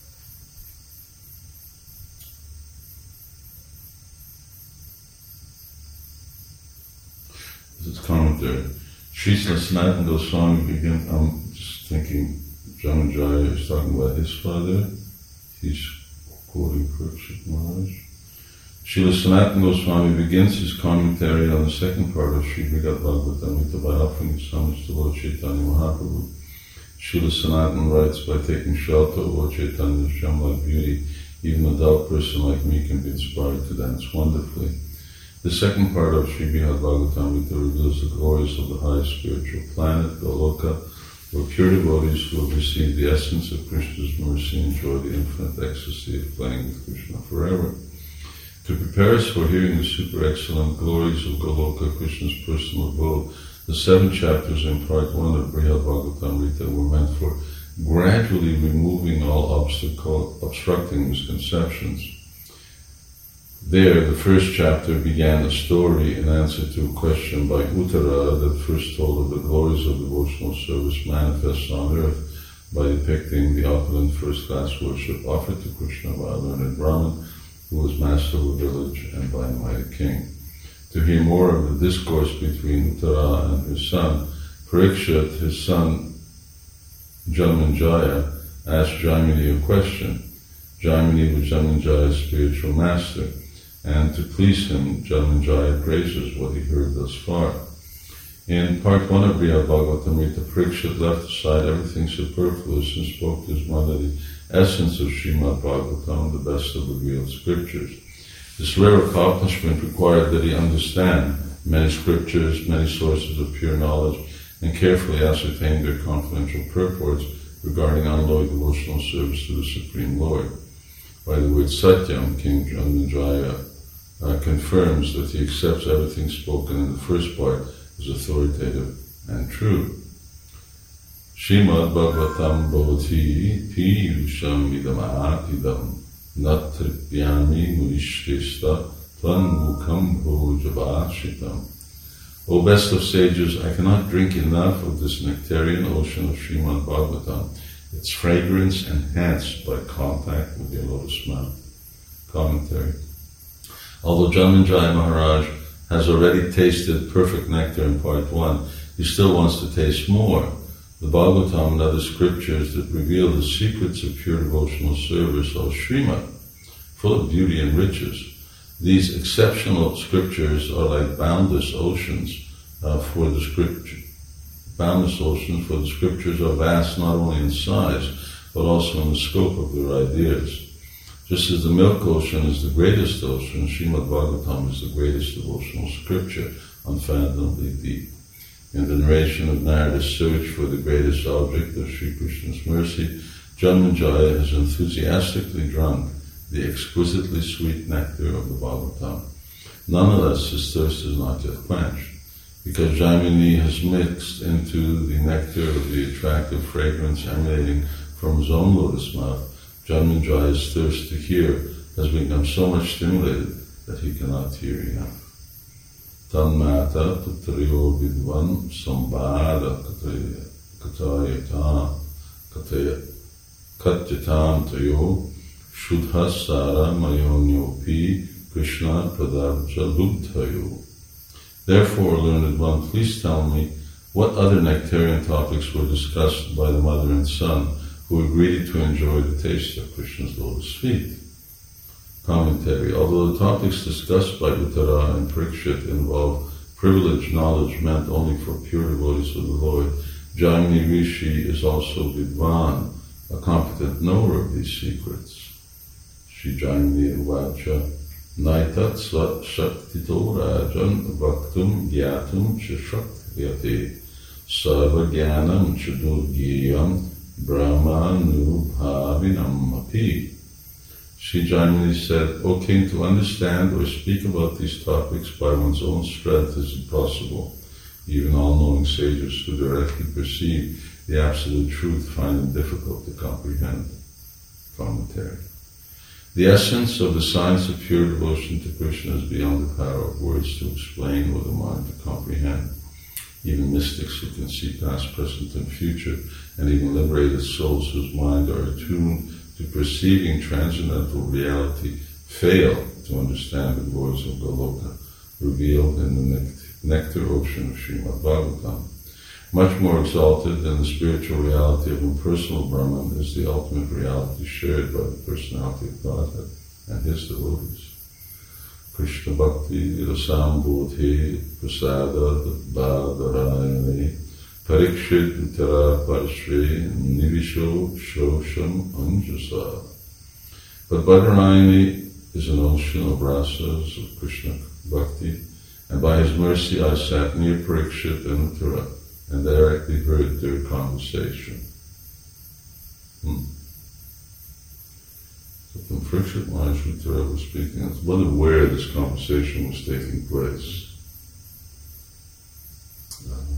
This is commentary. Srila Sanatana Goswami began, I'm just thinking, Dhananjaya is talking about his father. He's quoting Parikshit Maharaj. Srila Sanatana Goswami begins his commentary on the second part of Sri Brihad Bhagavatamrita by offering his homage to Lord Chaitanya Mahaprabhu. Srila Sanatana writes, by taking shelter of Lord Chaitanya's gem-like beauty, even a dull person like me can be inspired to dance wonderfully. The second part of Sri Brihad Bhagavatamrita reveals the glories of the highest spiritual planet, Goloka, where pure devotees who have received the essence of Krishna's mercy enjoy the infinite ecstasy of playing with Krishna forever. To prepare us for hearing the super excellent glories of Goloka, Krishna's personal abode, the seven chapters in part one of Brihad Bhagavatamrita were meant for gradually removing all obstacle, obstructing misconceptions. There, the first chapter began a story in answer to a question by Uttara that first told of the glories of devotional service manifest on earth by depicting the opulent first-class worship offered to Krishna by a learned Brahmin who was master of a village and by a mighty king. To hear more of the discourse between Uttara and his son, Parikshit, his son Dhananjaya, asked Jaimini a question. Jaimini was Dhananjaya's spiritual master, and to please him, Dhananjaya praises what he heard thus far. In part one of Brihad Bhagavatamrita, Parikshit left aside everything superfluous and spoke to his mother the essence of Srimad Bhagavatam, the best of the revealed scriptures. This rare accomplishment required that he understand many scriptures, many sources of pure knowledge, and carefully ascertain their confidential purports regarding unalloyed devotional service to the Supreme Lord. By the word Satyam, King Dhananjaya uh, confirms that he accepts everything spoken in the first part as authoritative and true. Srimad Bhagavatam Bodhi Piyusham Idam Natripyami Munishrista Tvan Mukham Bhojavashitam. O best of sages, I cannot drink enough of this nectarian ocean of Srimad Bhagavatam, its fragrance enhanced by contact with your lotus mouth. Commentary. Although Jaminjaya Maharaj has already tasted perfect nectar in part one, he still wants to taste more. The Bhagavatam and other scriptures that reveal the secrets of pure devotional service are Srimad, full of beauty and riches. These exceptional scriptures are like boundless oceans uh, for the scripture. Boundless oceans for the scriptures are vast not only in size, but also in the scope of their ideas. Just as the milk ocean is the greatest ocean, Srimad Bhagavatam is the greatest devotional scripture, unfathomably deep. In the narration of Narada's search for the greatest object of Sri Krishna's mercy, Janmanjaya has enthusiastically drunk the exquisitely sweet nectar of the Bhagavatam. Nonetheless, his thirst is not yet quenched, because Jaimini has mixed into the nectar of the attractive fragrance emanating from his own lotus mouth. Janmanjaya's thirst to hear has become so much stimulated that he cannot hear enough. Tanmata putriyo vidvan sambhada katayata katyatam tayo Shudha Sara Mayonyopi Krishna Pradabja Lubtayo. Therefore, learned one, please tell me what other nectarian topics were discussed by the mother and son who agreed to enjoy the taste of Krishna's lotus feet. Commentary. Although the topics discussed by Uttara and Parikshit involve privileged knowledge meant only for pure devotees of the Lord, Jaimini Rishi is also Vidvan, a competent knower of these secrets. Shri Jaimini Uvacha Naitat Svat Shaktito Rajan Vaktum Gyatum Chashaktyate Sarva Gyanam Chadurgiyam Brahmanu Bhavinam Api. Shri Jaimini said, O king, to understand or speak about these topics by one's own strength is impossible. Even all-knowing sages who directly perceive the absolute truth find it difficult to comprehend. Commentary. The essence of the science of pure devotion to Krishna is beyond the power of words to explain or the mind to comprehend. Even mystics who can see past, present, and future, and even liberated souls whose mind are attuned to perceiving transcendental reality, fail to understand the words of Goloka, revealed in the nectar ocean of Srimad Bhagavatam. Much more exalted than the spiritual reality of impersonal Brahman is the ultimate reality shared by the personality of Godhead and his devotees. Krishna Bhakti Rasam Bodhi Prasada Badarayane Parikshit Uttara Parshve Nivisho Shosham Anjasa. But Badarayani is an ocean of rasas of Krishna Bhakti, and by his mercy I sat near Parikshit and Uttara and directly heard their conversation. Hmm. So when Parikshit Maharaj Uttara was speaking, I was well aware this conversation was taking place. Uh,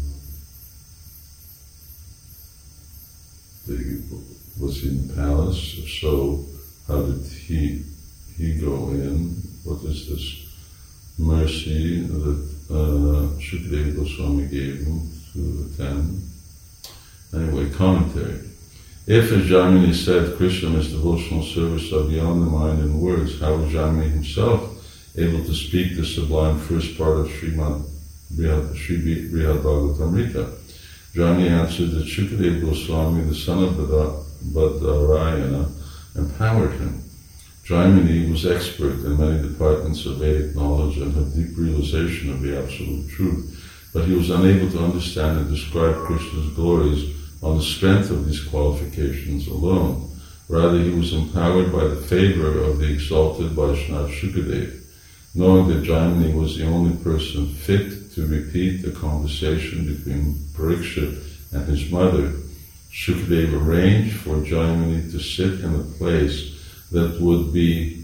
the, was he in the palace? If so, how did he he go in? What is this mercy that uh, Shukadeva Goswami gave him to attend? Anyway, commentary. If, as Jaimini said, Krishna and his devotional service are beyond the mind and words, how was Jaimini himself able to speak the sublime first part of Srimad Sri Brihad Bhagavatamrita? Jaimini answered that Shukadeva Goswami, the son of Badarayana, empowered him. Jaimini was expert in many departments of Vedic knowledge and had deep realization of the absolute truth, but he was unable to understand and describe Krishna's glories on the strength of these qualifications alone. Rather, he was empowered by the favor of the exalted Vaishnava Shukadeva. Knowing that Jaimini was the only person fit to repeat the conversation between Parikshit and his mother, Shukadeva arranged for Jaimini to sit in a place that would be,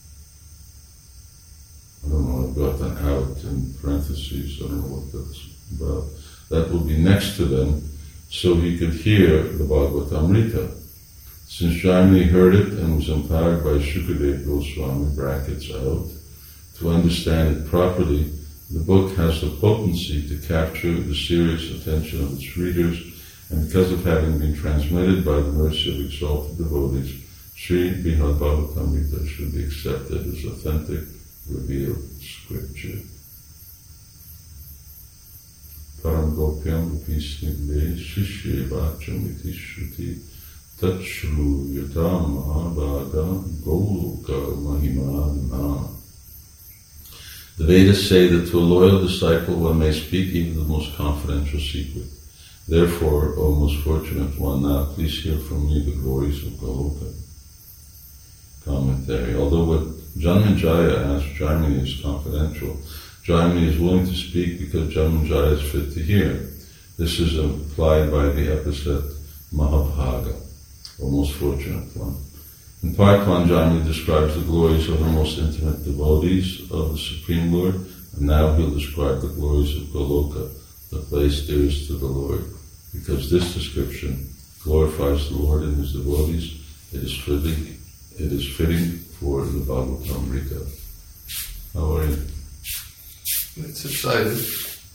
I don't know, I've got that out in parentheses, I don't know what that's about, that would be next to them, so he could hear the Bhagavatamrita. Since Jaimini heard it and was empowered by Shukadeva Goswami, brackets out, to understand it properly, the book has the potency to capture the serious attention of its readers, and because of having been transmitted by the mercy of exalted devotees, Sri Bhimad Bhagavatamrita should be accepted as authentic, revealed scripture. Param Gopyam Visnigde Shishye Vacham Iti Shruti Tatshru Yadam Mahabhaga Goloka Mahimana. The Vedas say that to a loyal disciple one may speak even the most confidential secret. Therefore, O most fortunate one, now please hear from me the glories of Goloka. Commentary. Although what Janmejaya asked Jaimini is confidential, Jaimini is willing to speak because Janmejaya is fit to hear. This is implied by the epithet Mahabhaga, or most fortunate one. In part one, Jaimini describes the glories of the most intimate devotees of the Supreme Lord, and now he'll describe the glories of Goloka, the place dearest to the Lord. Because this description glorifies the Lord and his devotees, it is fitting, it is fitting for the Bhagavatamrita. How are you? It's excited.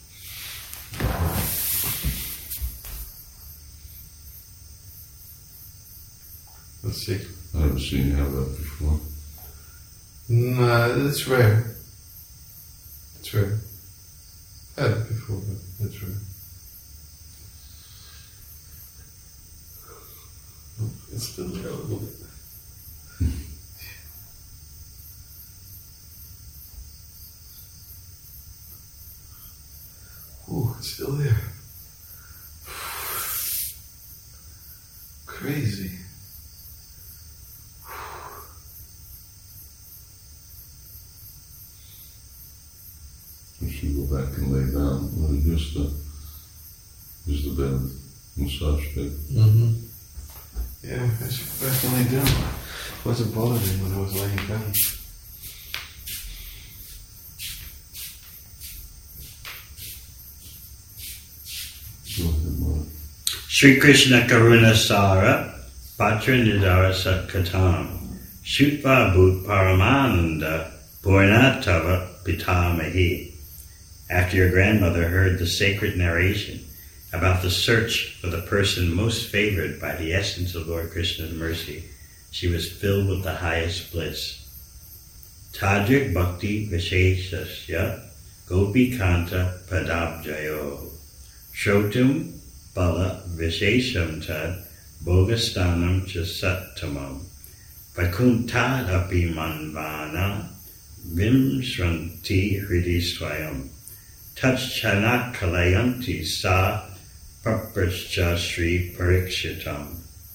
Let's see. I haven't seen you have that before. No, it's rare. It's rare. I had it before, but it's rare. Oh, it's still there a little bit. Oh, it's still there. Crazy. You should go back and lay down. Well, here's the, here's the bed, massage bed. Mm-hmm. Yeah, I should go back and lay down. It wasn't bothering me when I was laying down. Go ahead, Mark. Sri Krishna Karuna Sara Patra Nidara Satkatam Shutva Bhut Paramananda Purnatava Pitamahi. After your grandmother heard the sacred narration about the search for the person most favored by the essence of Lord Krishna's mercy, she was filled with the highest bliss. Tadrik Bhakti Visheshasya Gopi Kanta Padabjayo Shrotum Bala Vishesham Tad Bhogastanam Chasattamam Vakuntad Api Manvana Vim Shranti Hridi Swayam Tachchanat Kalayanti Sa Paprascha Sri Parikshitam.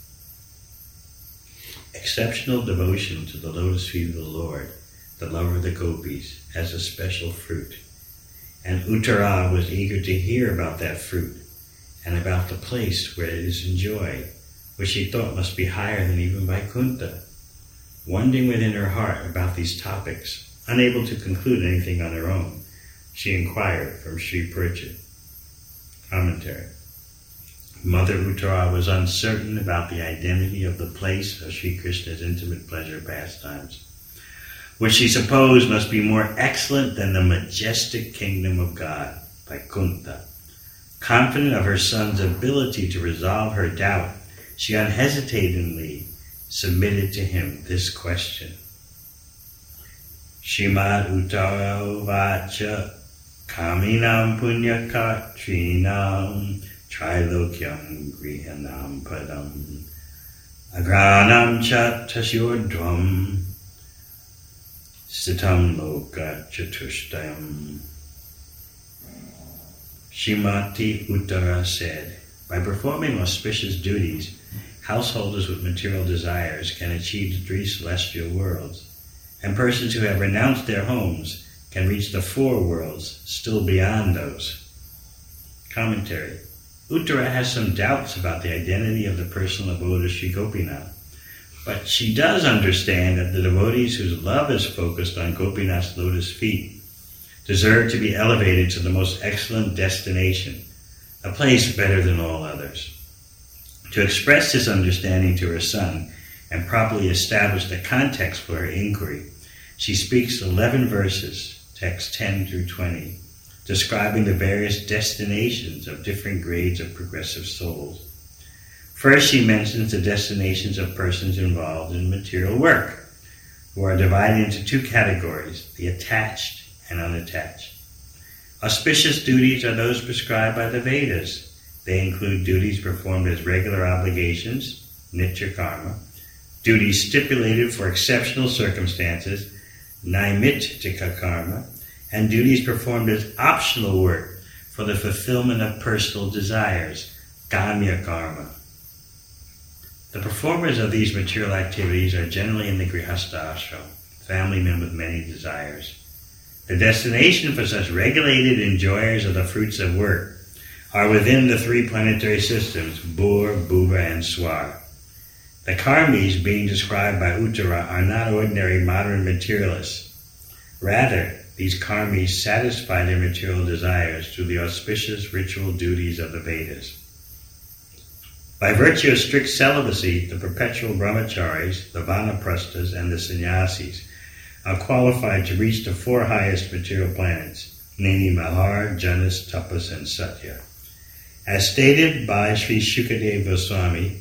Exceptional devotion to the lotus feet of the Lord, the lover of the gopis, has a special fruit. And Uttara was eager to hear about that fruit and about the place where it is enjoyed, which she thought must be higher than even Vaikuntha. Wondering within her heart about these topics, unable to conclude anything on her own, she inquired from Sri Parikshit. Commentary. Mother Uttara was uncertain about the identity of the place of Sri Krishna's intimate pleasure pastimes, which she supposed must be more excellent than the majestic kingdom of God, Vaikuntha. Confident of her son's ability to resolve her doubt, she unhesitatingly submitted to him this question. Shrimad Uttara Vacha Kaminam Punyakatrinam Trilokyam Grihanam Padam Agranam Chat Tasyodvam Sitam Loka Chatushtayam. Shrimati Uttara said, by performing auspicious duties, householders with material desires can achieve the three celestial worlds, and persons who have renounced their homes can reach the four worlds still beyond those. Commentary. Uttara has some doubts about the identity of the personal abode of Sri Gopinath, but she does understand that the devotees whose love is focused on Gopinath's lotus feet deserve to be elevated to the most excellent destination, a place better than all others. To express this understanding to her son and properly establish the context for her inquiry, she speaks eleven verses, text ten through twenty, describing the various destinations of different grades of progressive souls. First, she mentions the destinations of persons involved in material work, who are divided into two categories, the attached and unattached. Auspicious duties are those prescribed by the Vedas. They include duties performed as regular obligations, nitya karma, duties stipulated for exceptional circumstances, naimittika karma, and duties performed as optional work for the fulfillment of personal desires, kamya karma. The performers of these material activities are generally in the grihastha ashram, family men with many desires. The destination for such regulated enjoyers of the fruits of work are within the three planetary systems, Bur, Bhuva, and Swar. The karmis being described by Uttara are not ordinary modern materialists. Rather, these karmis satisfy their material desires through the auspicious ritual duties of the Vedas. By virtue of strict celibacy, the perpetual brahmacharis, the vanaprasthas, and the sannyasis are qualified to reach the four highest material planets, namely Mahar, Janas, Tapas, and Satya. As stated by Sri Shukadeva Goswami,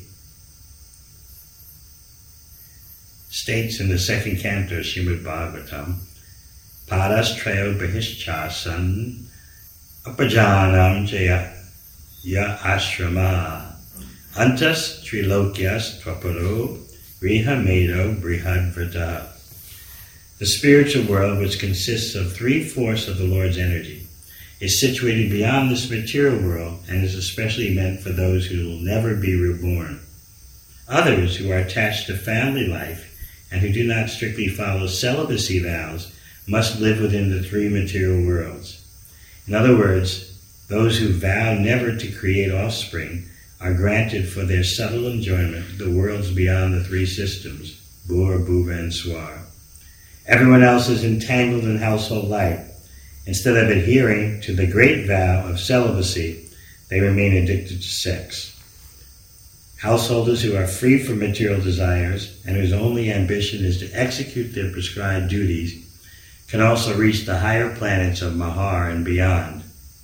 states in the second canto of Srimad Bhagavatam, Padas trayo bahishchasan apajanam jaya ya ashrama antas trilokyas tvaparo riha medo brihadvrata. The spiritual world, which consists of three-fourths of the Lord's energy, is situated beyond this material world and is especially meant for those who will never be reborn. Others who are attached to family life and who do not strictly follow celibacy vows must live within the three material worlds. In other words, those who vow never to create offspring are granted for their subtle enjoyment the worlds beyond the three systems, Bur, Bhuva, and Swar. Everyone else is entangled in household life. Instead of adhering to the great vow of celibacy, they remain addicted to sex. Householders who are free from material desires and whose only ambition is to execute their prescribed duties can also reach the higher planets of Mahar and beyond.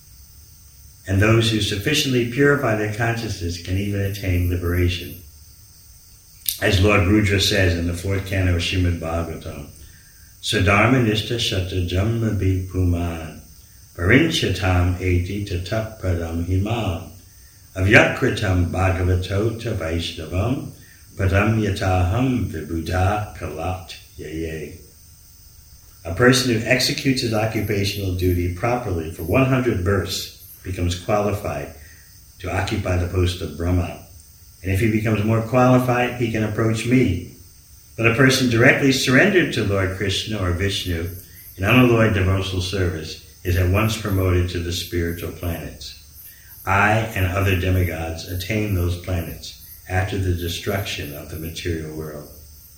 And those who sufficiently purify their consciousness can even attain liberation. As Lord Rudra says in the fourth canto of Srimad Bhagavatam, Sadharma nishta shata jamma bi puman, parinchatam eti tatapradam himam, avyakritam bhagavato ta vaishnavam, padam yataham vibuddha kalat yaye. A person who executes his occupational duty properly for one hundred births becomes qualified to occupy the post of Brahma. And if he becomes more qualified, he can approach me. But a person directly surrendered to Lord Krishna or Vishnu in unalloyed devotional service is at once promoted to the spiritual planets. I and other demigods attain those planets after the destruction of the material world.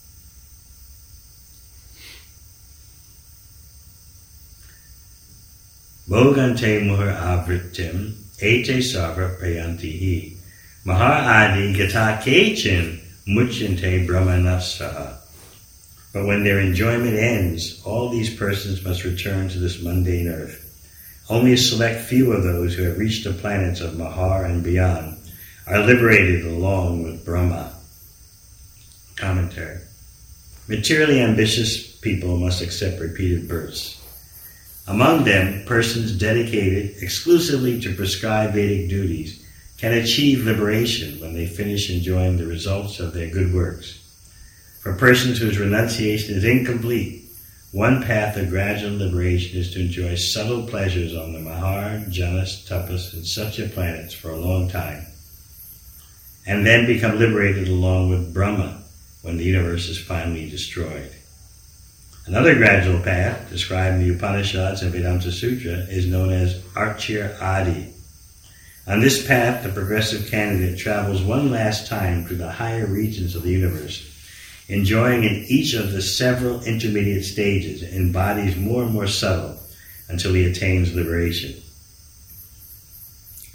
Bhogante muhar avrittim ete sarva prayantihi mahar adi gata kechin muchinte brahmanasaha. But when their enjoyment ends, all these persons must return to this mundane earth. Only a select few of those who have reached the planets of Mahar and beyond are liberated along with Brahma. Commentary. Materially ambitious people must accept repeated births. Among them, persons dedicated exclusively to prescribed Vedic duties can achieve liberation when they finish enjoying the results of their good works. For persons whose renunciation is incomplete, one path of gradual liberation is to enjoy subtle pleasures on the Mahar, Janas, Tapas, and Satya planets for a long time, and then become liberated along with Brahma when the universe is finally destroyed. Another gradual path, described in the Upanishads and Vedanta Sutra, is known as Archir Adi. On this path, the progressive candidate travels one last time through the higher regions of the universe, enjoying in each of the several intermediate stages in bodies more and more subtle until he attains liberation.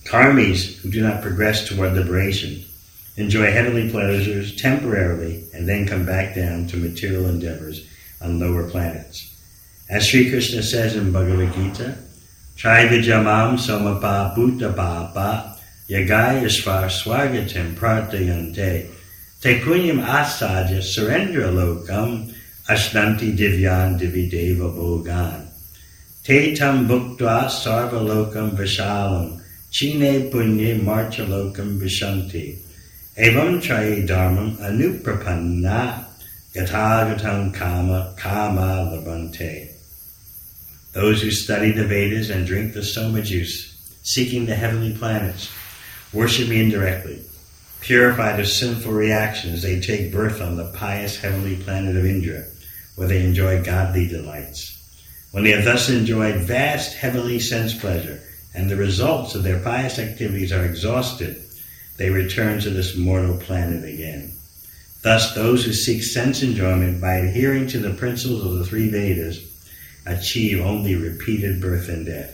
Karmis who do not progress toward liberation enjoy heavenly pleasures temporarily and then come back down to material endeavors on lower planets. As Sri Krishna says in Bhagavad Gita, Trivijamam somapa bhuta papa yagaya svar swagatim pratayante te punyam asaja surendra lokam ashnanti divyan divideva bhogan te tam bhuktva sarva lokam vishalam chine punye marcha lokam vishanti evam traye dharmam anuprapanna gatagatam kama kama labante. Those who study the Vedas and drink the Soma juice, seeking the heavenly planets, worship me indirectly, purified of sinful reactions, they take birth on the pious heavenly planet of Indra, where they enjoy godly delights. When they have thus enjoyed vast heavenly sense pleasure, and the results of their pious activities are exhausted, they return to this mortal planet again. Thus, those who seek sense enjoyment by adhering to the principles of the three Vedas achieve only repeated birth and death.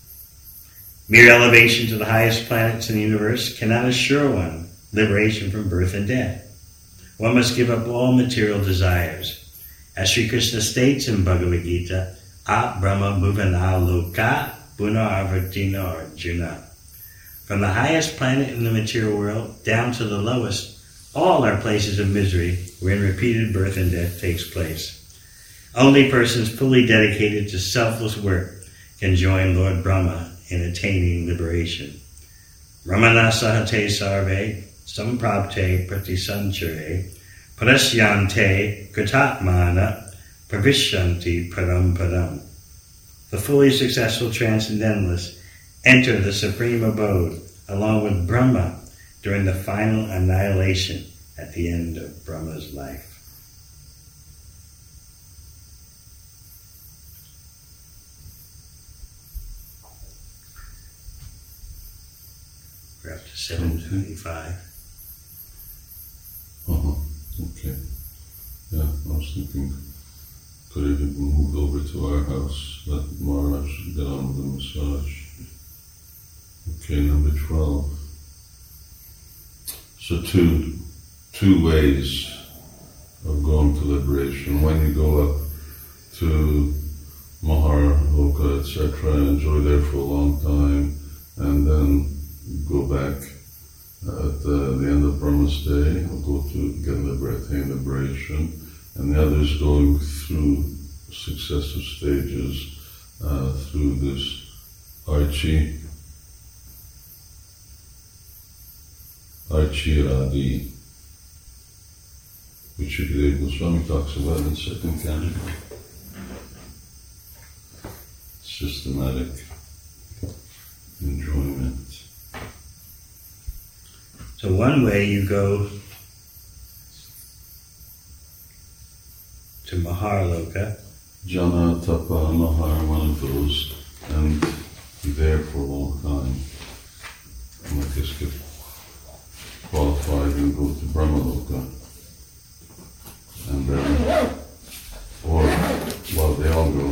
Mere elevation to the highest planets in the universe cannot assure one liberation from birth and death. One must give up all material desires. As Sri Krishna states in Bhagavad Gita, At Brahma Bhuvana Loka Punarvartina Arjuna. From the highest planet in the material world down to the lowest, all are places of misery wherein repeated birth and death takes place. Only persons fully dedicated to selfless work can join Lord Brahma in attaining liberation. Ramana sahate sarve samprapte pratisanchare prasyante kritatmana pravishanti param padam. The fully successful transcendentalists enter the supreme abode along with Brahma during the final annihilation at the end of Brahma's life. We're up to seven twenty-five. Uh-huh. Okay. Yeah, I was thinking, could have even moved over to our house, let Maharaj get on with the massage. Okay, number twelve. So two, two ways of going to liberation. When you go up to Maharloka, et cetera, enjoy there for a long time, and then go back at the, the end of Brahma's day, or go to get liberation, liberation, and the others going through successive stages uh, through this Archi, Archiradi, which Shukadeva Goswami talks about in second canto. Systematic enjoyment. So one way you go to Maharloka. Jana, Tapa, Mahar, one of those, and be there for a long time. And I guess get qualified and go to Brahmaloka. And then, or, well, they all go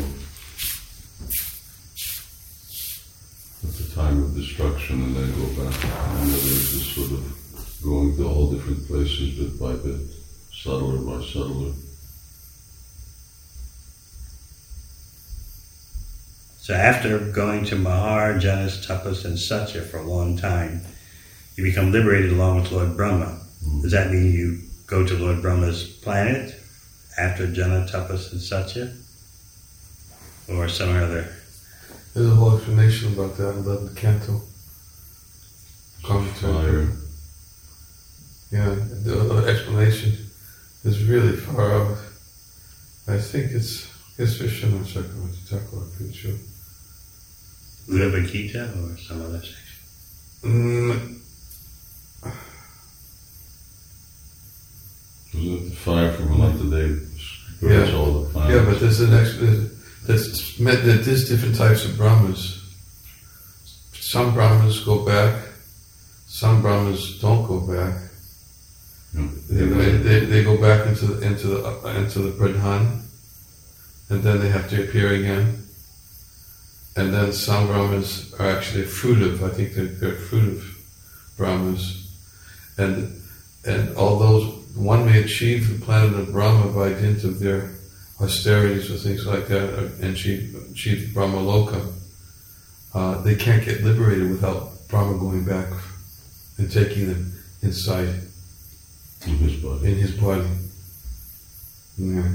at the time of destruction and then go back. And there's this sort of going to all different places bit by bit, subtler by subtler. So after going to Mahar, Janas, Tapas, and Satya for a long time, you become liberated along with Lord Brahma. Mm. Does that mean you go to Lord Brahma's planet after Jana, Tapas, and Satya? Or some other? There's a whole explanation about that in the canto. Commentary. Yeah, the explanation is really far out. I think it's it's Vishnu Chakravarti Thakur, I'm pretty sure. Uddhava Gita or some other section? Mm. Was it the fire from Anantadev burns Yeah. all the planets? Yeah, but there's an ex- there's, there's, there's different types of Brahmas. Some Brahmas go back, some Brahmas don't go back. Yeah. They, they, they go back into the, into the, into the Pradhan, and then they have to appear again. and then some Brahmas are actually fruitive. I think they're, they're fruitive Brahmas. And and although one may achieve the planet of Brahma by dint of their austerities or things like that, and achieve, achieve Brahma Loka, uh, they can't get liberated without Brahma going back and taking them inside In his body. in his body. Yeah.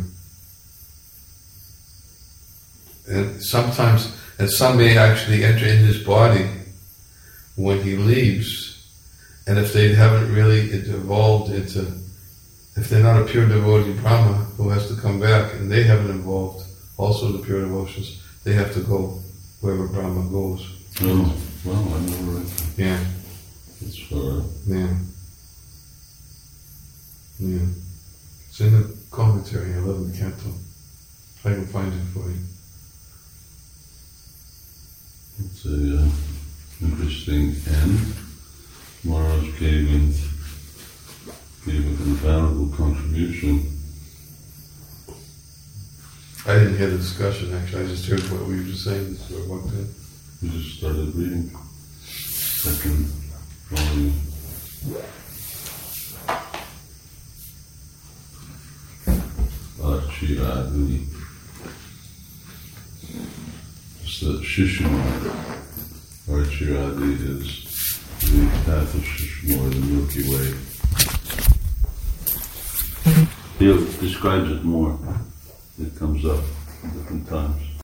And sometimes, and some may actually enter in his body when he leaves, and if they haven't really evolved into, if they're not a pure devotee Brahma who has to come back, and they haven't evolved also the pure devotions, they have to go wherever Brahma goes. Oh, well, I know right. Yeah, That's far. yeah, yeah. It's in the commentary, eleventh canto. I can find it for you. It's a uh, interesting end. Maharaj gave an, gave an invaluable contribution. I didn't hear the discussion actually, I just heard what we were just saying before I walked in. We just started reading second volume. Archiradi. It's the Shishimar. Archiradi is the path of Shishimar, the Milky Way. He describes it more. It comes up at different times.